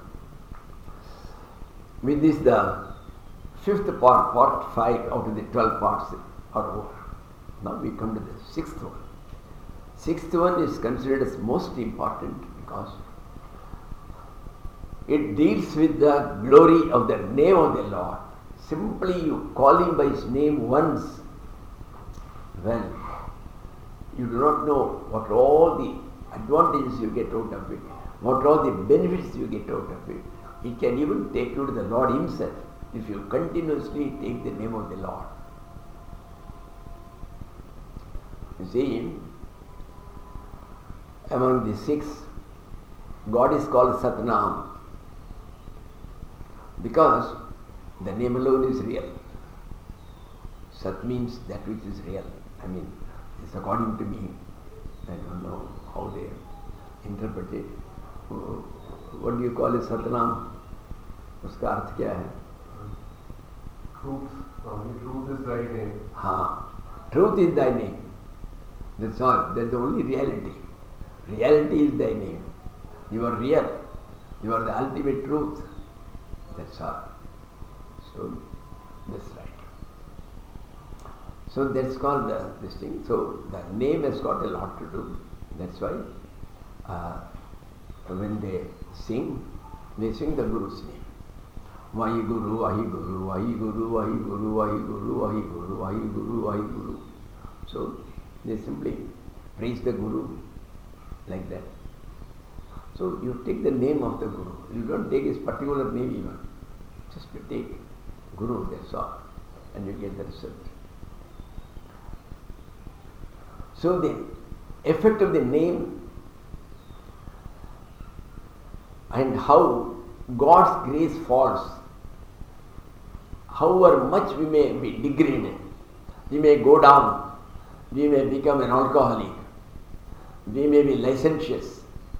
with this, the fifth part, part five out of the twelve parts are over. Now we come to the sixth one. Sixth one is considered as most important because it deals with the glory of the name of the Lord. simply you call him by his name once, well, you do not know what are all the advantages you get out of it, what are all the benefits you get out of it. It can even take you to the Lord himself if you continuously take the name of the Lord. You see, among the six, God is called Satnam because the name alone is real. Sat means that which is real. I mean, it's according to me. I don't know how they interpret it. What do you call it, Satnam? उसका अर्थ क्या है? Truth. Only truth is thy name. हाँ, truth is thy name. That's all. That's the only reality. Reality is thy name. You are real. You are the ultimate truth. That's all. So, that's right. So that's called the, this thing. So the name has got a lot to do. That's why uh, when they sing, they sing the Guru's name. Vahi Guru, Vahi Guru, Vahi Guru, Vahi Guru, Vahi Guru, Vahi Guru, Vahi Guru, Vahi Guru. So they simply praise the Guru like that. So you take the name of the Guru. You don't take his particular name even. Just you take Guru, that's all. And you get the result. So the effect of the name and how God's grace falls, however much we may be degraded, we may go down, we may become an alcoholic, we may be licentious,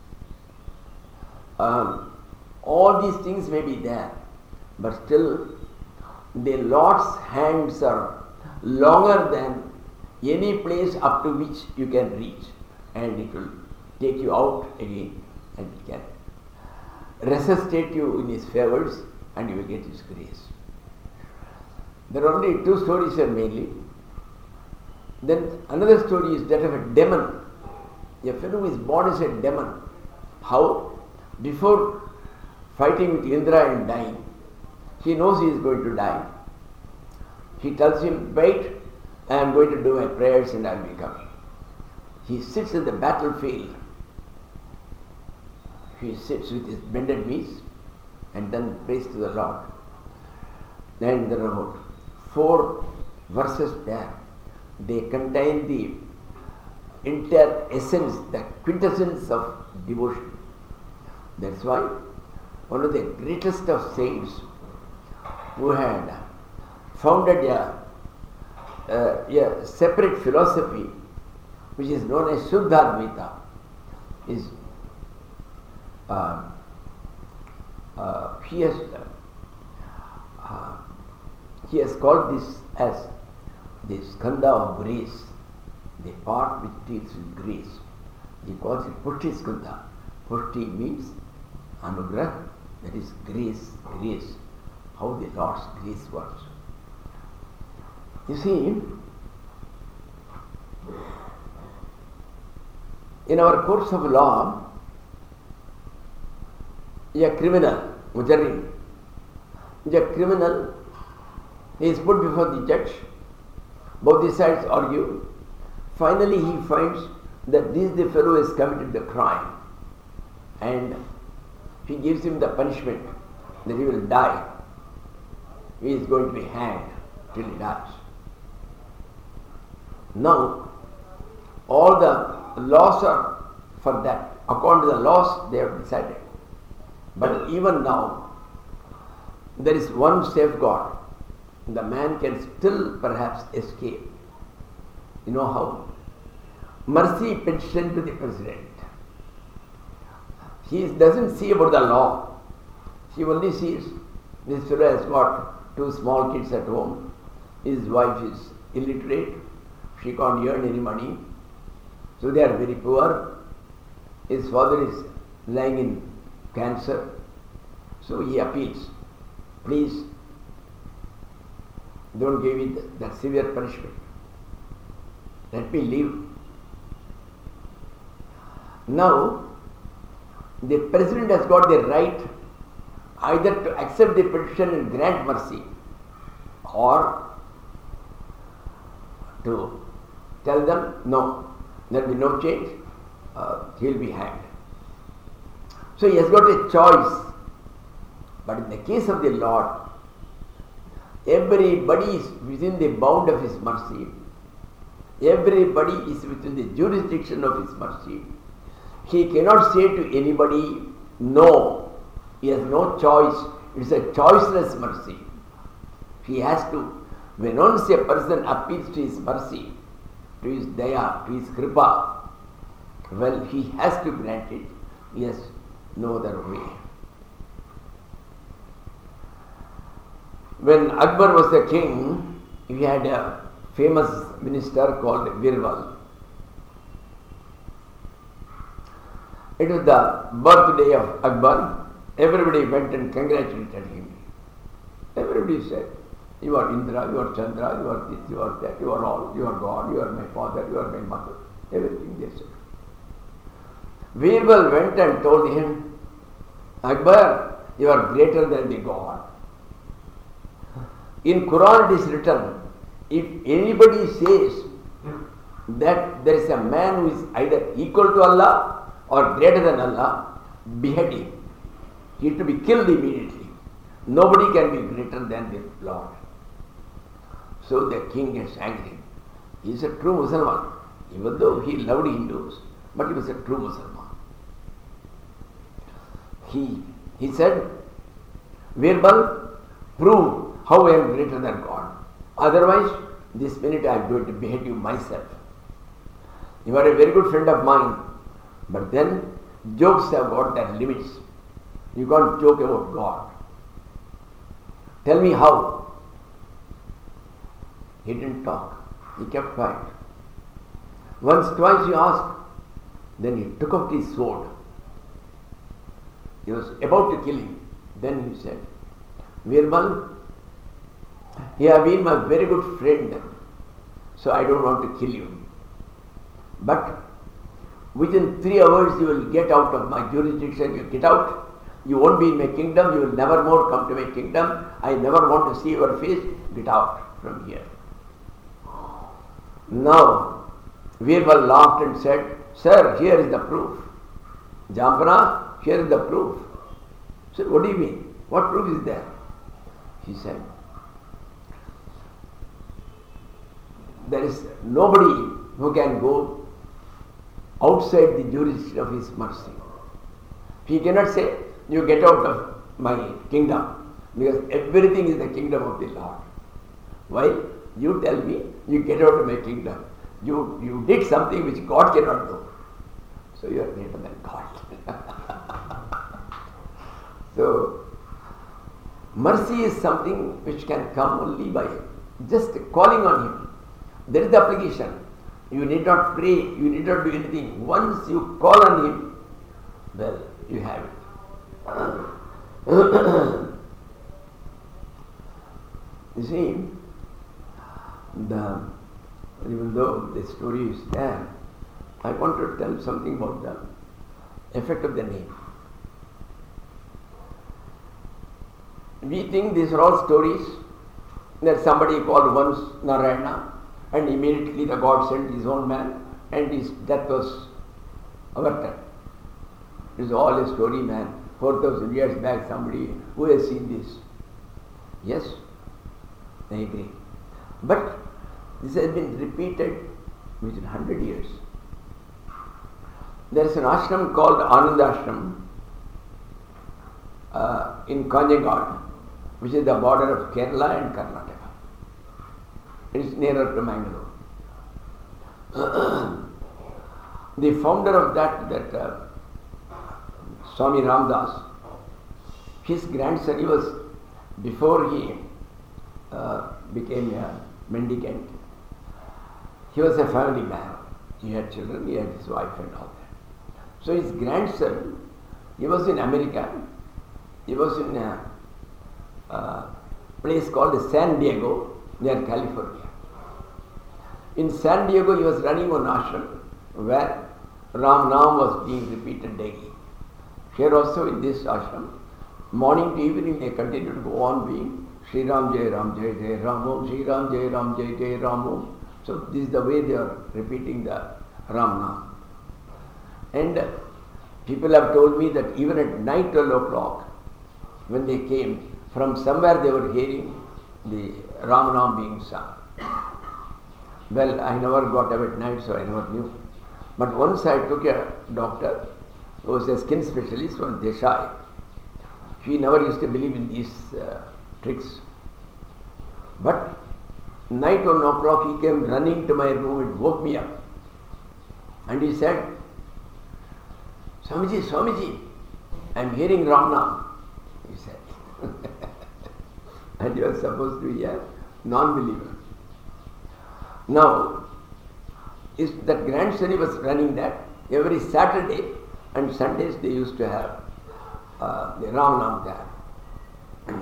um, all these things may be there, but still the Lord's hands are longer than any place up to which you can reach, and it will take you out again and it can resuscitate you in his favors and you will get his grace. There are only two stories here mainly. Then another story is that of a demon. A fellow who is born as a demon. How? Before fighting with Indra and dying, he knows he is going to die. He tells him, wait, I am going to do my prayers and I will be coming. He sits in the battlefield. He sits with his bended knees and then prays to the Lord. Then there are four verses there. They contain the entire essence, the quintessence of devotion. That's why one of the greatest of saints who had founded a, uh, a separate philosophy which is known as Shuddhadvaita is uh, uh, he has uh, he has called this as the skandha of grace, the part which deals with grace. He calls it Pushti skandha. Pushti means anugrah, that is grace, grace, how the Lord's grace works. You see, in our courts of law, a criminal, mujarrim, a criminal is put before the judge, both the sides argue, finally he finds that this the fellow has committed the crime and he gives him the punishment that he will die. He is going to be hanged till he dies. Now, all the laws are for that. According to the laws, they have decided. But even now, there is one safeguard. The man can still perhaps escape. You know how? Mercy petition to the president. He doesn't see about the law. He only sees this fellow has got two small kids at home. His wife is illiterate. She can't earn any money. So they are very poor. His father is lying in cancer. So he appeals. Please don't give me that severe punishment. Let me live. Now, the president has got the right either to accept the petition and grant mercy, or to tell them, no, there will be no change, uh, he will be hanged. So he has got a choice. But in the case of the Lord, everybody is within the bound of His mercy. Everybody is within the jurisdiction of His mercy. He cannot say to anybody, no. He has no choice. It's a choiceless mercy. He has to, when once a person appeals to His mercy, to His daya, to His kripa, well, He has to grant it. He has no other way. When Akbar was the king, he had a famous minister called Birbal. It was the birthday of Akbar. Everybody went and congratulated him. Everybody said, you are Indra, you are Chandra, you are this, you are that, you are all, you are God, you are my father, you are my mother. Everything they said. Birbal went and told him, Akbar, you are greater than the God. In Quran it is written, if anybody says that there is a man who is either equal to Allah or greater than Allah, behead him. He is to be killed immediately. Nobody can be greater than the Lord. So the king gets angry. He is a true Muslim, even though he loved Hindus, but he was a true Muslim. He, he said, Birbal, prove how I am greater than God. Otherwise, this minute I am going to behead you myself. You are a very good friend of mine, but then jokes have got their limits. You can't joke about God. Tell me how. He didn't talk. He kept quiet. Once, twice he asked. Then he took out his sword. He was about to kill him. Then he said, Birbal, you have been my very good friend, so I don't want to kill you. But within three hours you will get out of my jurisdiction. You get out. You won't be in my kingdom. You will never more come to my kingdom. I never want to see your face. Get out from here. Now, Birbal laughed and said, Sir, here is the proof. Jampana, here is the proof. I said, what do you mean? What proof is there? He said, there is nobody who can go outside the jurisdiction of His mercy. He cannot say, you get out of my kingdom, because everything is the kingdom of the Lord. Why? You tell me, you get out of my kingdom. You, you did something which God cannot do. So you are greater than God. So, mercy is something which can come only by just calling on Him. There is the application. You need not pray, you need not do anything. Once you call on Him, well, you have it. You see, the, even though the story is there, I want to tell something about the effect of the name. We think these are all stories that somebody called once Narayana and immediately the God sent His own man and his death was averted. It is all a story, man. four thousand years back, somebody who has seen this. Yes, I agree. But this has been repeated within one hundred years. There is an ashram called Ananda Ashram uh, in Kanjangad, which is the border of Kerala and Karnataka. It is nearer to Mangalore. The founder of that, that uh, Swami Ramdas, his grandson, he was, before he uh, became a mendicant, he was a family man. He had children, he had his wife and all that. So his grandson, he was in America, he was in a, a place called San Diego, near California. In San Diego, he was running one ashram where Ram Nam was being repeated daily. Here also in this ashram, morning to evening they continue to go on being Shri Ram Jai Ram Jai Jai Ram Om, Shri Ram Jai Ram Jai Jai Ram Om. So this is the way they are repeating the Ram Nam. And people have told me that even at night twelve o'clock, when they came, from somewhere they were hearing the Ram Nam being sung. Well, I never got up at night, so I never knew. But once I took a doctor who was a skin specialist from Desai. She never used to believe in these uh, tricks. But night one o'clock he came running to my room and woke me up. And he said, Swamiji, Swamiji, I am hearing Ram Nam, he said. And you are supposed to be a non-believer. Now, is that grandson was running that every Saturday and Sundays they used to have uh, the Ram Nam there.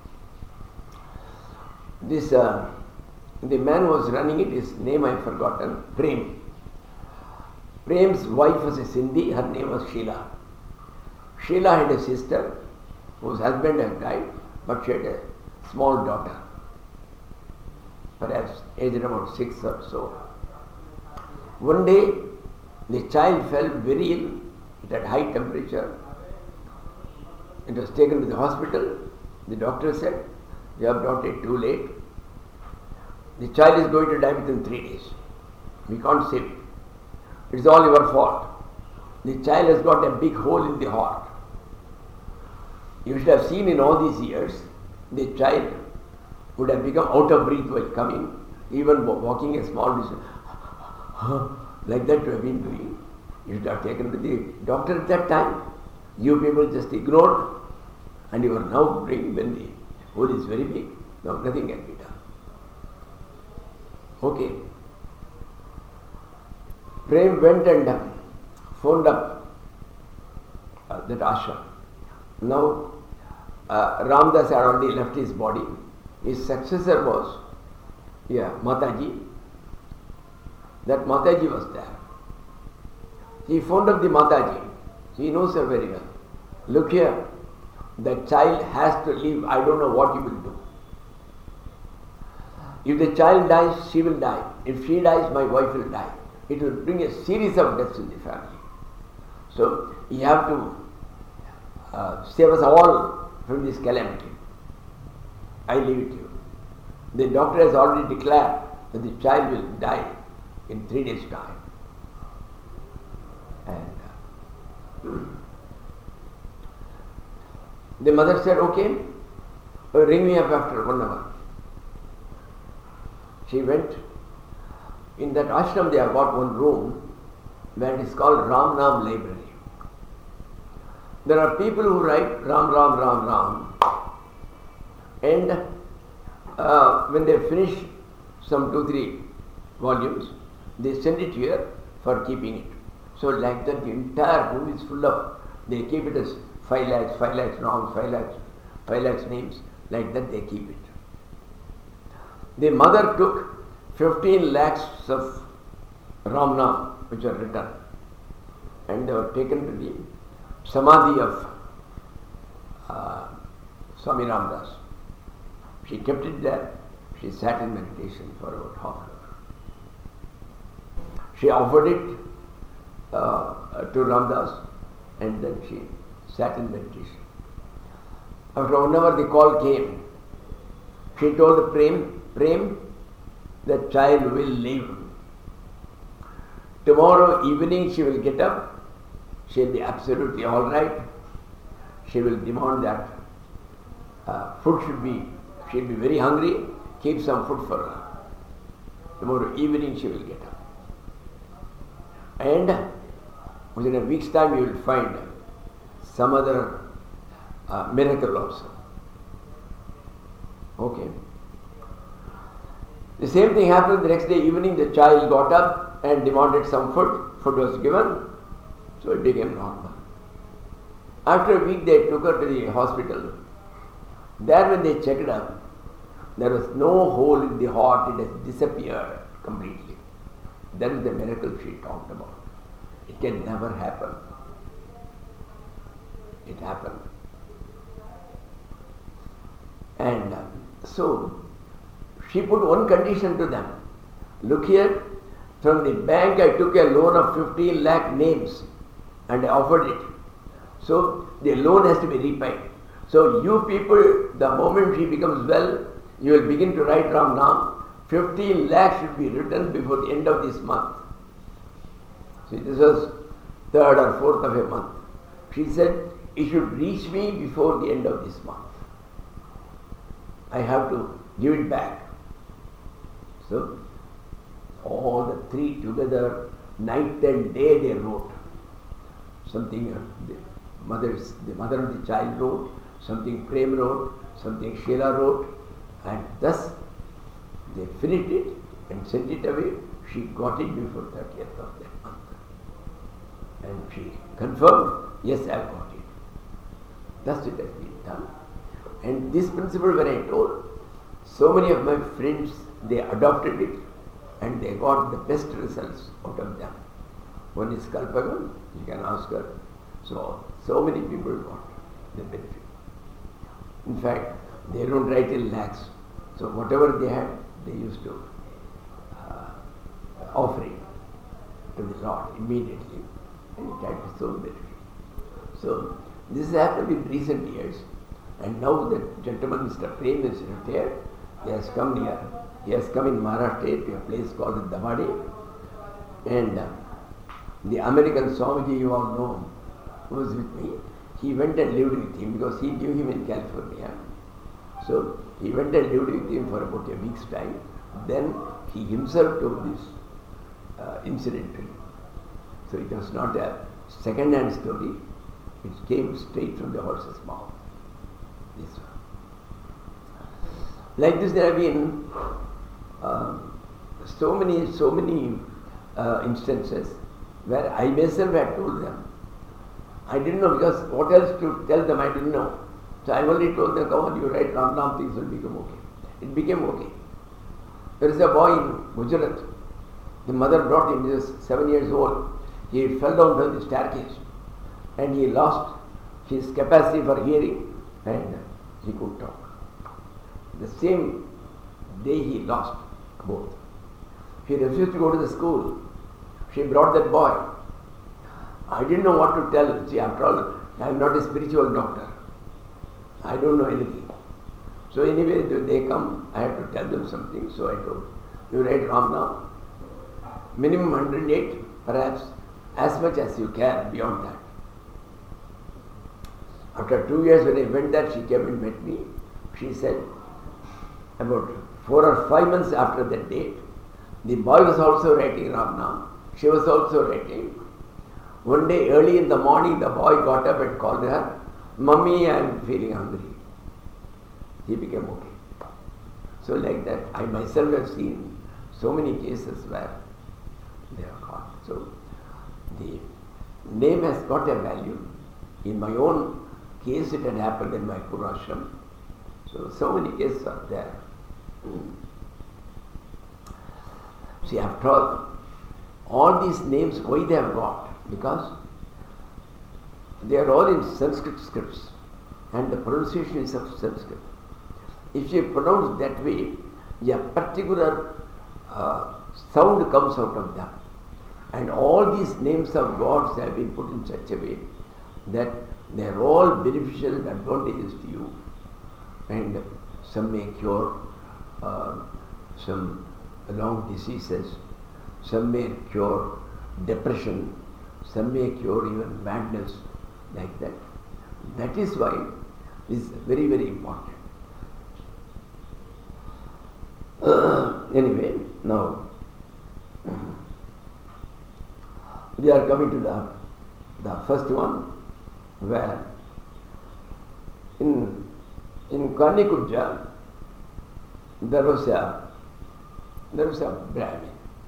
This, uh, the man was running it, his name I have forgotten, Prem. Prem's wife was a Sindhi, her name was Sheila. Sheila had a sister whose husband had died, but she had a small daughter, perhaps aged about six or so. One day, the child fell very ill, it had high temperature. It was taken to the hospital. The doctor said, you have brought it too late. The child is going to die within three days. We can't save it. It's all your fault. The child has got a big hole in the heart. You should have seen in all these years, the child would have become out of breath while coming, even walking a small distance. Like that you have been doing. You should have taken to the doctor at that time. You people just ignored, and you are now bringing when the hole is very big. Now nothing can be done. Okay. Prem went and phoned up uh, that ashram. Now uh, Ramdas had already left his body. His successor was, yeah, Mataji. That Mataji was there. He phoned up the Mataji. He knows her very well. Look here, the child has to live. I don't know what you will do. If the child dies, she will die. If she dies, my wife will die. It will bring a series of deaths in the family. So you have to uh, save us all from this calamity. I leave it to you. The doctor has already declared that the child will die in three days' time. And uh, the mother said, okay, ring me up after one hour. She went. In that ashram they have got one room where it is called Ram Nam Library. There are people who write Ram Ram Ram Ram, and uh, when they finish some two three volumes, they send it here for keeping it. So like that the entire room is full of, they keep it as five lakhs, five lakhs Ram, five lakhs, five lakhs names, like that they keep it. The mother took fifteen lakhs of Ram Nam which were written, and they were taken to the Samadhi of uh, Swami Ramdas. She kept it there. She sat in meditation for about half an hour. She offered it uh, to Ramdas, and then she sat in meditation. After one hour the call came. She told the Prem, Prem, the child will live. Tomorrow evening she will get up. She will be absolutely all right. She will demand that uh, food should be, she will be very hungry, keep some food for her. Tomorrow evening she will get up. And within a week's time you will find some other uh, miracle also. Okay. The same thing happened the next day evening. The child got up and demanded some food. Food was given, so it became normal. After a week they took her to the hospital. There when they checked up, there was no hole in the heart. It has disappeared completely. That is the miracle she talked about. It can never happen. It happened. And uh, So she put one condition to them. Look here, from the bank I took a loan of fifteen lakh names and I offered it. So the loan has to be repaid. So you people, the moment she becomes well, you will begin to write Ram Naam. fifteen lakhs should be written before the end of this month. So this was third or fourth of a month. She said, it should reach me before the end of this month. I have to give it back. So all the three together, night and day they wrote. Something uh, the mother's, the mother of the child wrote, something Prem wrote, something Sheila wrote, and thus they finished it and sent it away. She got it before thirtieth of that month. And she confirmed, yes, I got it. Thus it has been done. And this principle when I told, so many of my friends, they adopted it and they got the best results out of them. One is Kalpagam, you can ask her. So, so many people got the benefit. In fact, they don't write in lakhs. So whatever they had, they used to uh, offer it to the Lord immediately. And it had its own benefit. So this has happened in recent years. And now that gentleman, Mister Prem, is retired. He has come here. He has come in Maharashtra to a place called Damade. And uh, the American Swamiji you all know, who was with me, he went and lived with him because he knew him in California. So he went and lived with him for about a week's time. Then he himself told this uh, incident to him. So it was not a second-hand story. It came straight from the horse's mouth. This one. Like this, there have been uh, so many, so many uh, instances where I myself had told them. I didn't know because what else to tell them I didn't know. So I only told them, come on, you write Ram Naam, things will become okay. It became okay. There is a boy in Gujarat. The mother brought him, he was seven years old. He fell down from the staircase and he lost his capacity for hearing and he could talk. The same day he lost both. He refused to go to the school. She brought that boy. I didn't know what to tell. See, after all, I am not a spiritual doctor. I don't know anything. So anyway, they come, I had to tell them something. So I told, you write Ram Naam, minimum one hundred eight, perhaps as much as you can beyond that. After two years when I went there, she came and met me. She said, about four or five months after that date, the boy was also writing Ram Naam. She was also writing. One day early in the morning, the boy got up and called her, Mummy, I am feeling hungry. He became okay. So like that, I myself have seen so many cases where they are gone. So the name has got a value. In my own case, it had happened in my Purashram. So, so many cases are there. Mm. See, after all, all these names, why they have got? Because they are all in Sanskrit scripts and the pronunciation is of Sanskrit. If you pronounce that way, a particular uh, sound comes out of them. And all these names of gods have been put in such a way that they are all beneficial and advantageous to you. And some may cure uh, some long diseases, some may cure depression, some may cure even madness, like that. That is why it is very, very important. Uh, anyway, now we are coming to the, the first one, where in in Karnikunja there was a there was a Brahmin.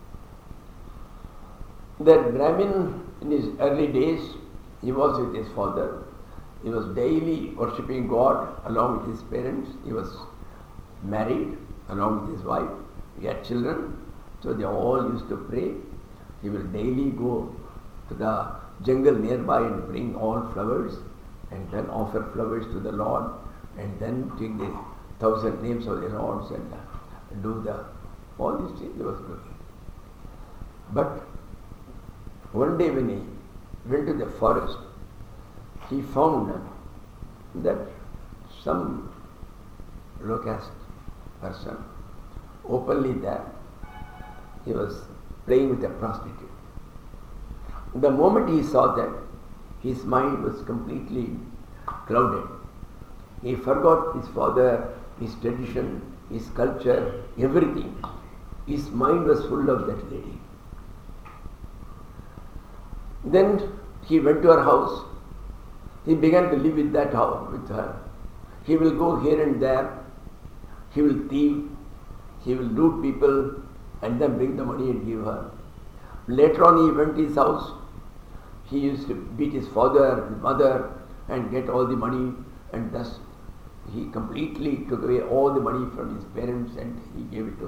That Brahmin, in his early days, he was with his father. He was daily worshipping God along with his parents. He was married along with his wife. He had children. So they all used to pray. He will daily go to the jungle nearby and bring all flowers and then offer flowers to the Lord and then take the thousand names of the lords and uh, do the all these things he was doing. But one day when he went to the forest, he found that some low caste person openly there, he was playing with a prostitute. The moment he saw that, his mind was completely clouded. He forgot his father, his tradition, his culture, everything. His mind was full of that lady. Then he went to her house. He began to live with that house, with her. He will go here and there. He will thief. He will loot people and then bring the money and give her. Later on he went to his house. He used to beat his father and mother and get all the money, and thus he completely took away all the money from his parents and he gave it to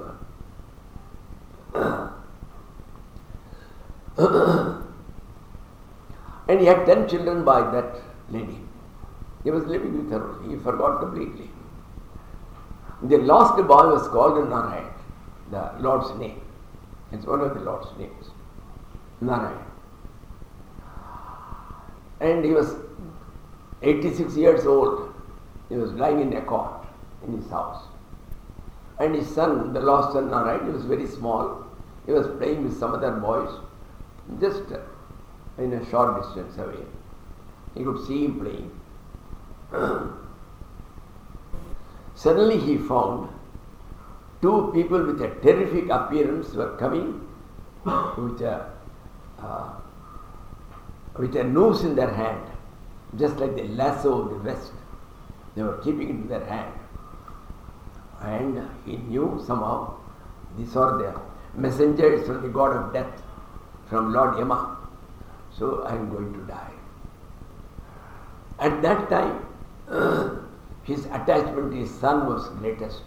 her. And he had ten children by that lady. He was living with her. He forgot completely. The last boy was called Narayan, the Lord's name. It's one of the Lord's names, Narayan. And he was eighty-six years old. He was lying in a cot in his house. And his son, the last son Narayan, he was very small. He was playing with some other boys, just in a short distance away. He could see him playing. Suddenly he found two people with a terrific appearance were coming with a uh, with a noose in their hand, just like the lasso of the West. They were keeping it in their hand. And he knew somehow these are the messengers from the god of death, from Lord Yama. So I am going to die. At that time, uh, his attachment to his son was greatest.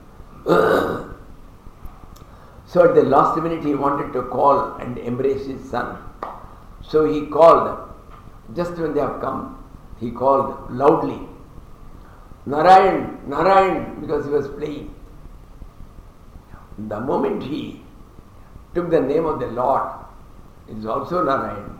So at the last minute he wanted to call and embrace his son. So he called, just when they have come, he called loudly, Narayan, Narayan, because he was playing. The moment he took the name of the Lord, it is also Narayan.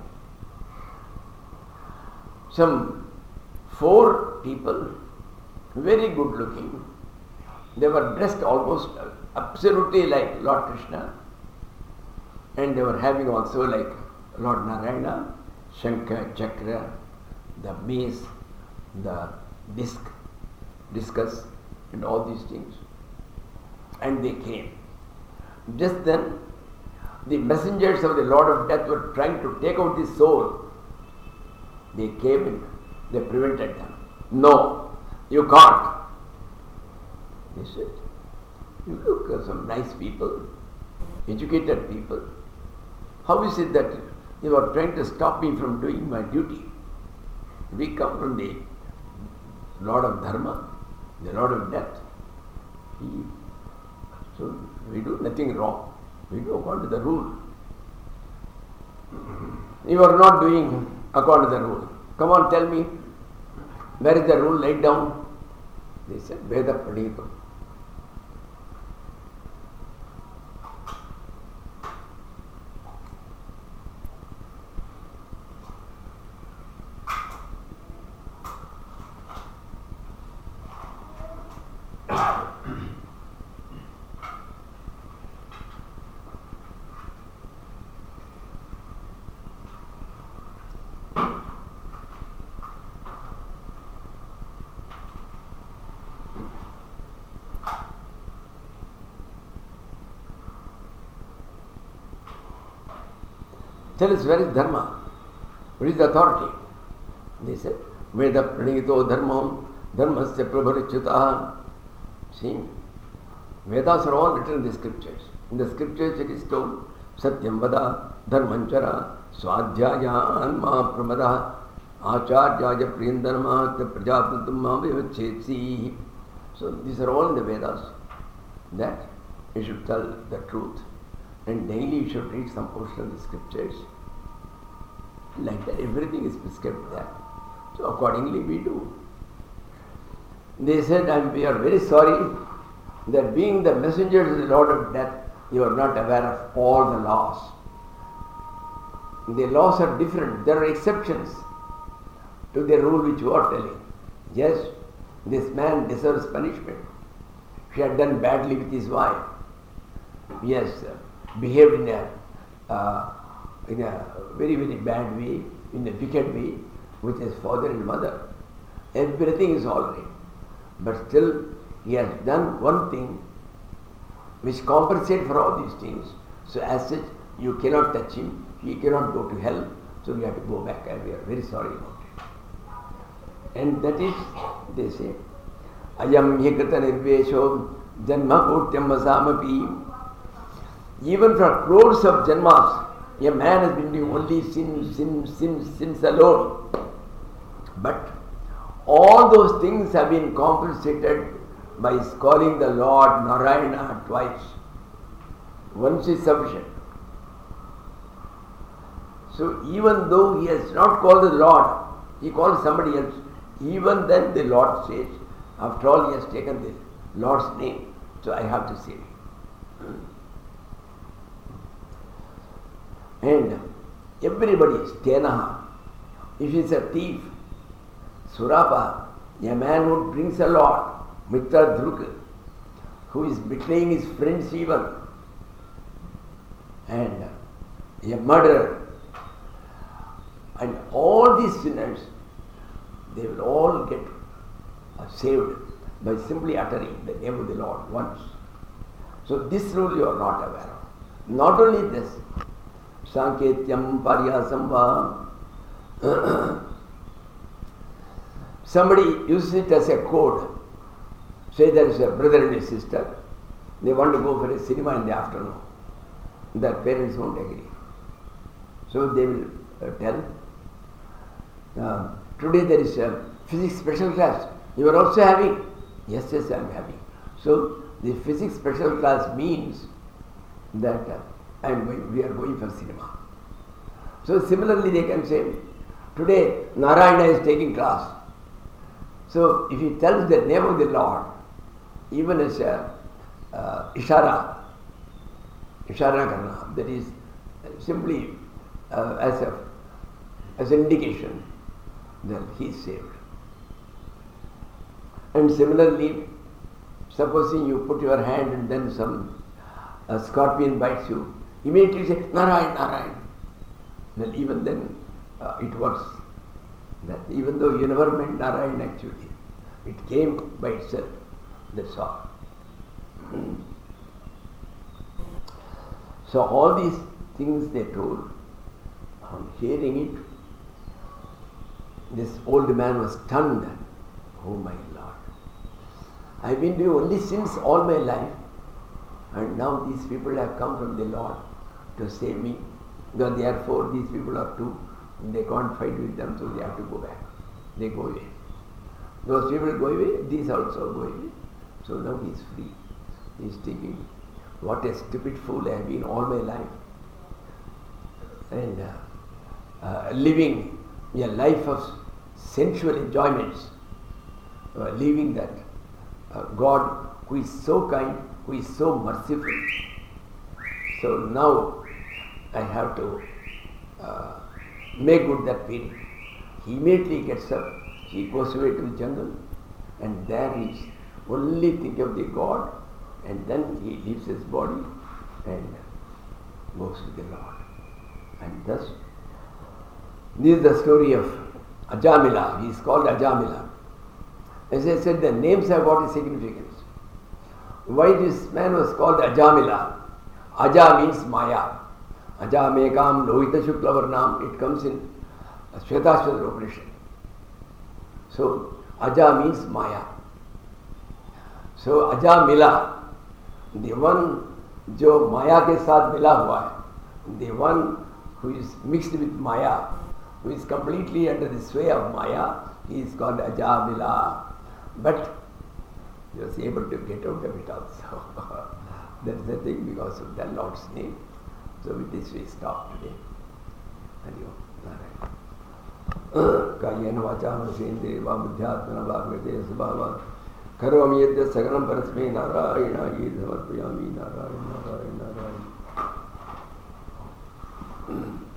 Some four people, very good looking, they were dressed almost absolutely like Lord Krishna, and they were having also like Lord Narayana, Shankha, Chakra, the mace, the disc, discus, and all these things. And they came. Just then, the messengers of the Lord of Death were trying to take out his soul. They came in, they prevented them. No, you can't. They said, you look at some nice people, educated people. How is it that you are trying to stop me from doing my duty? We come from the Lord of Dharma, the Lord of Death. He, so we do nothing wrong. We do according to the rule. You are not doing according to the rule. Come on, tell me, where is the rule laid down? They said, Veda Pranita. Tell us, where is Dharma? What is the authority? They said, Veda Pranito Dharmam, Dharmasya Prabharichyutaha. See, Vedas are all written in the scriptures. In the scriptures it is told, Satyam Vada, Dharmanchara, Swadhyaya, Anma Pramada, Acharya Priyandarma, Prajapatamma Vivachetsi. So these are all in the Vedas. That you should tell the truth. And daily you should read some portion of the scriptures. Like that, everything is prescribed there. So accordingly we do. They said, and we are very sorry that being the messengers of the Lord of Death, you are not aware of all the laws. The laws are different. There are exceptions to the rule which you are telling. Yes, this man deserves punishment. He had done badly with his wife. He has uh, behaved in a, uh, in a very, very bad way, in a wicked way, with his father and mother. Everything is all right. But still, he has done one thing which compensates for all these things. So as such, you cannot touch him. He cannot go to hell. So we have to go back, and we are very sorry about it. And that is, they say, Ayam hikrita nirvesho janma kotyam vasamapi. Even for crores of janmas, a man has been doing only sin, sin, sin, sins alone. But all those things have been compensated by calling the Lord Narayana twice. Once is sufficient. So even though he has not called the Lord, he called somebody else. Even then the Lord says, after all he has taken the Lord's name, so I have to save him. And everybody is Tenaha. If he is a thief, Surapa, a man who drinks a lot, Mitra Druk, who is betraying his friends even, and a murderer, and all these sinners, they will all get saved by simply uttering the name of the Lord once. So this rule you are not aware of. Not only this, Sanketyam Paryasam va. Somebody uses it as a code. Say there is a brother and a sister. They want to go for a cinema in the afternoon. Their parents won't agree. So they will uh, tell, uh, today there is a physics special class. You are also having? Yes, yes, I am having. So the physics special class means that uh, I am going, we are going for cinema. So similarly they can say, today Narayana is taking class. So if he tells the name of the Lord, even as a uh, ishara, ishara karna, that is simply uh, as a as an indication that he is saved. And similarly, supposing you put your hand and then some a scorpion bites you, immediately say Narayan, Narayan. Well, even then uh, it works. That even though you never meant Narayan actually, it came by itself. That's all. So all these things they told, on hearing it, this old man was stunned. Oh my Lord, I've been doing only sins all my life, and now these people have come from the Lord to save me. Because therefore these people are too, they can't fight with them, so they have to go back. They go away. Those people go away, these also go away. So now he is free. He is thinking, what a stupid fool I have been all my life. And uh, uh, living a life of sensual enjoyments, uh, leaving that uh, God who is so kind, who is so merciful. So now I have to uh, make good that feeling. He immediately gets up, he goes away to the jungle, and there he is only think of the God, and then he leaves his body and goes to the Lord. And thus, this is the story of Ajamila. He is called Ajamila. As I said, the names have got a significance. Why this man was called Ajamila? Aja means Maya. Aja Mekam Lohita Shukla Varnam. It comes in Shvetashvara Upanishad. So, Aja means Maya. So, Ajamila, the one जो माया के साथ मिला हुआ है, the one who is mixed with Maya, who is completely under the sway of Maya, he is called Ajamila. But he was able to get out of it also. That's the thing, because of the Lord's name. So with this we stop today. Hari Om. Kayena vacha manasendriya va buddhyatmana bhagavate sabhava करोमि यद्यत् सकलं परस्मै नारायणाय समर्पयामि नारायण नारायण नारायण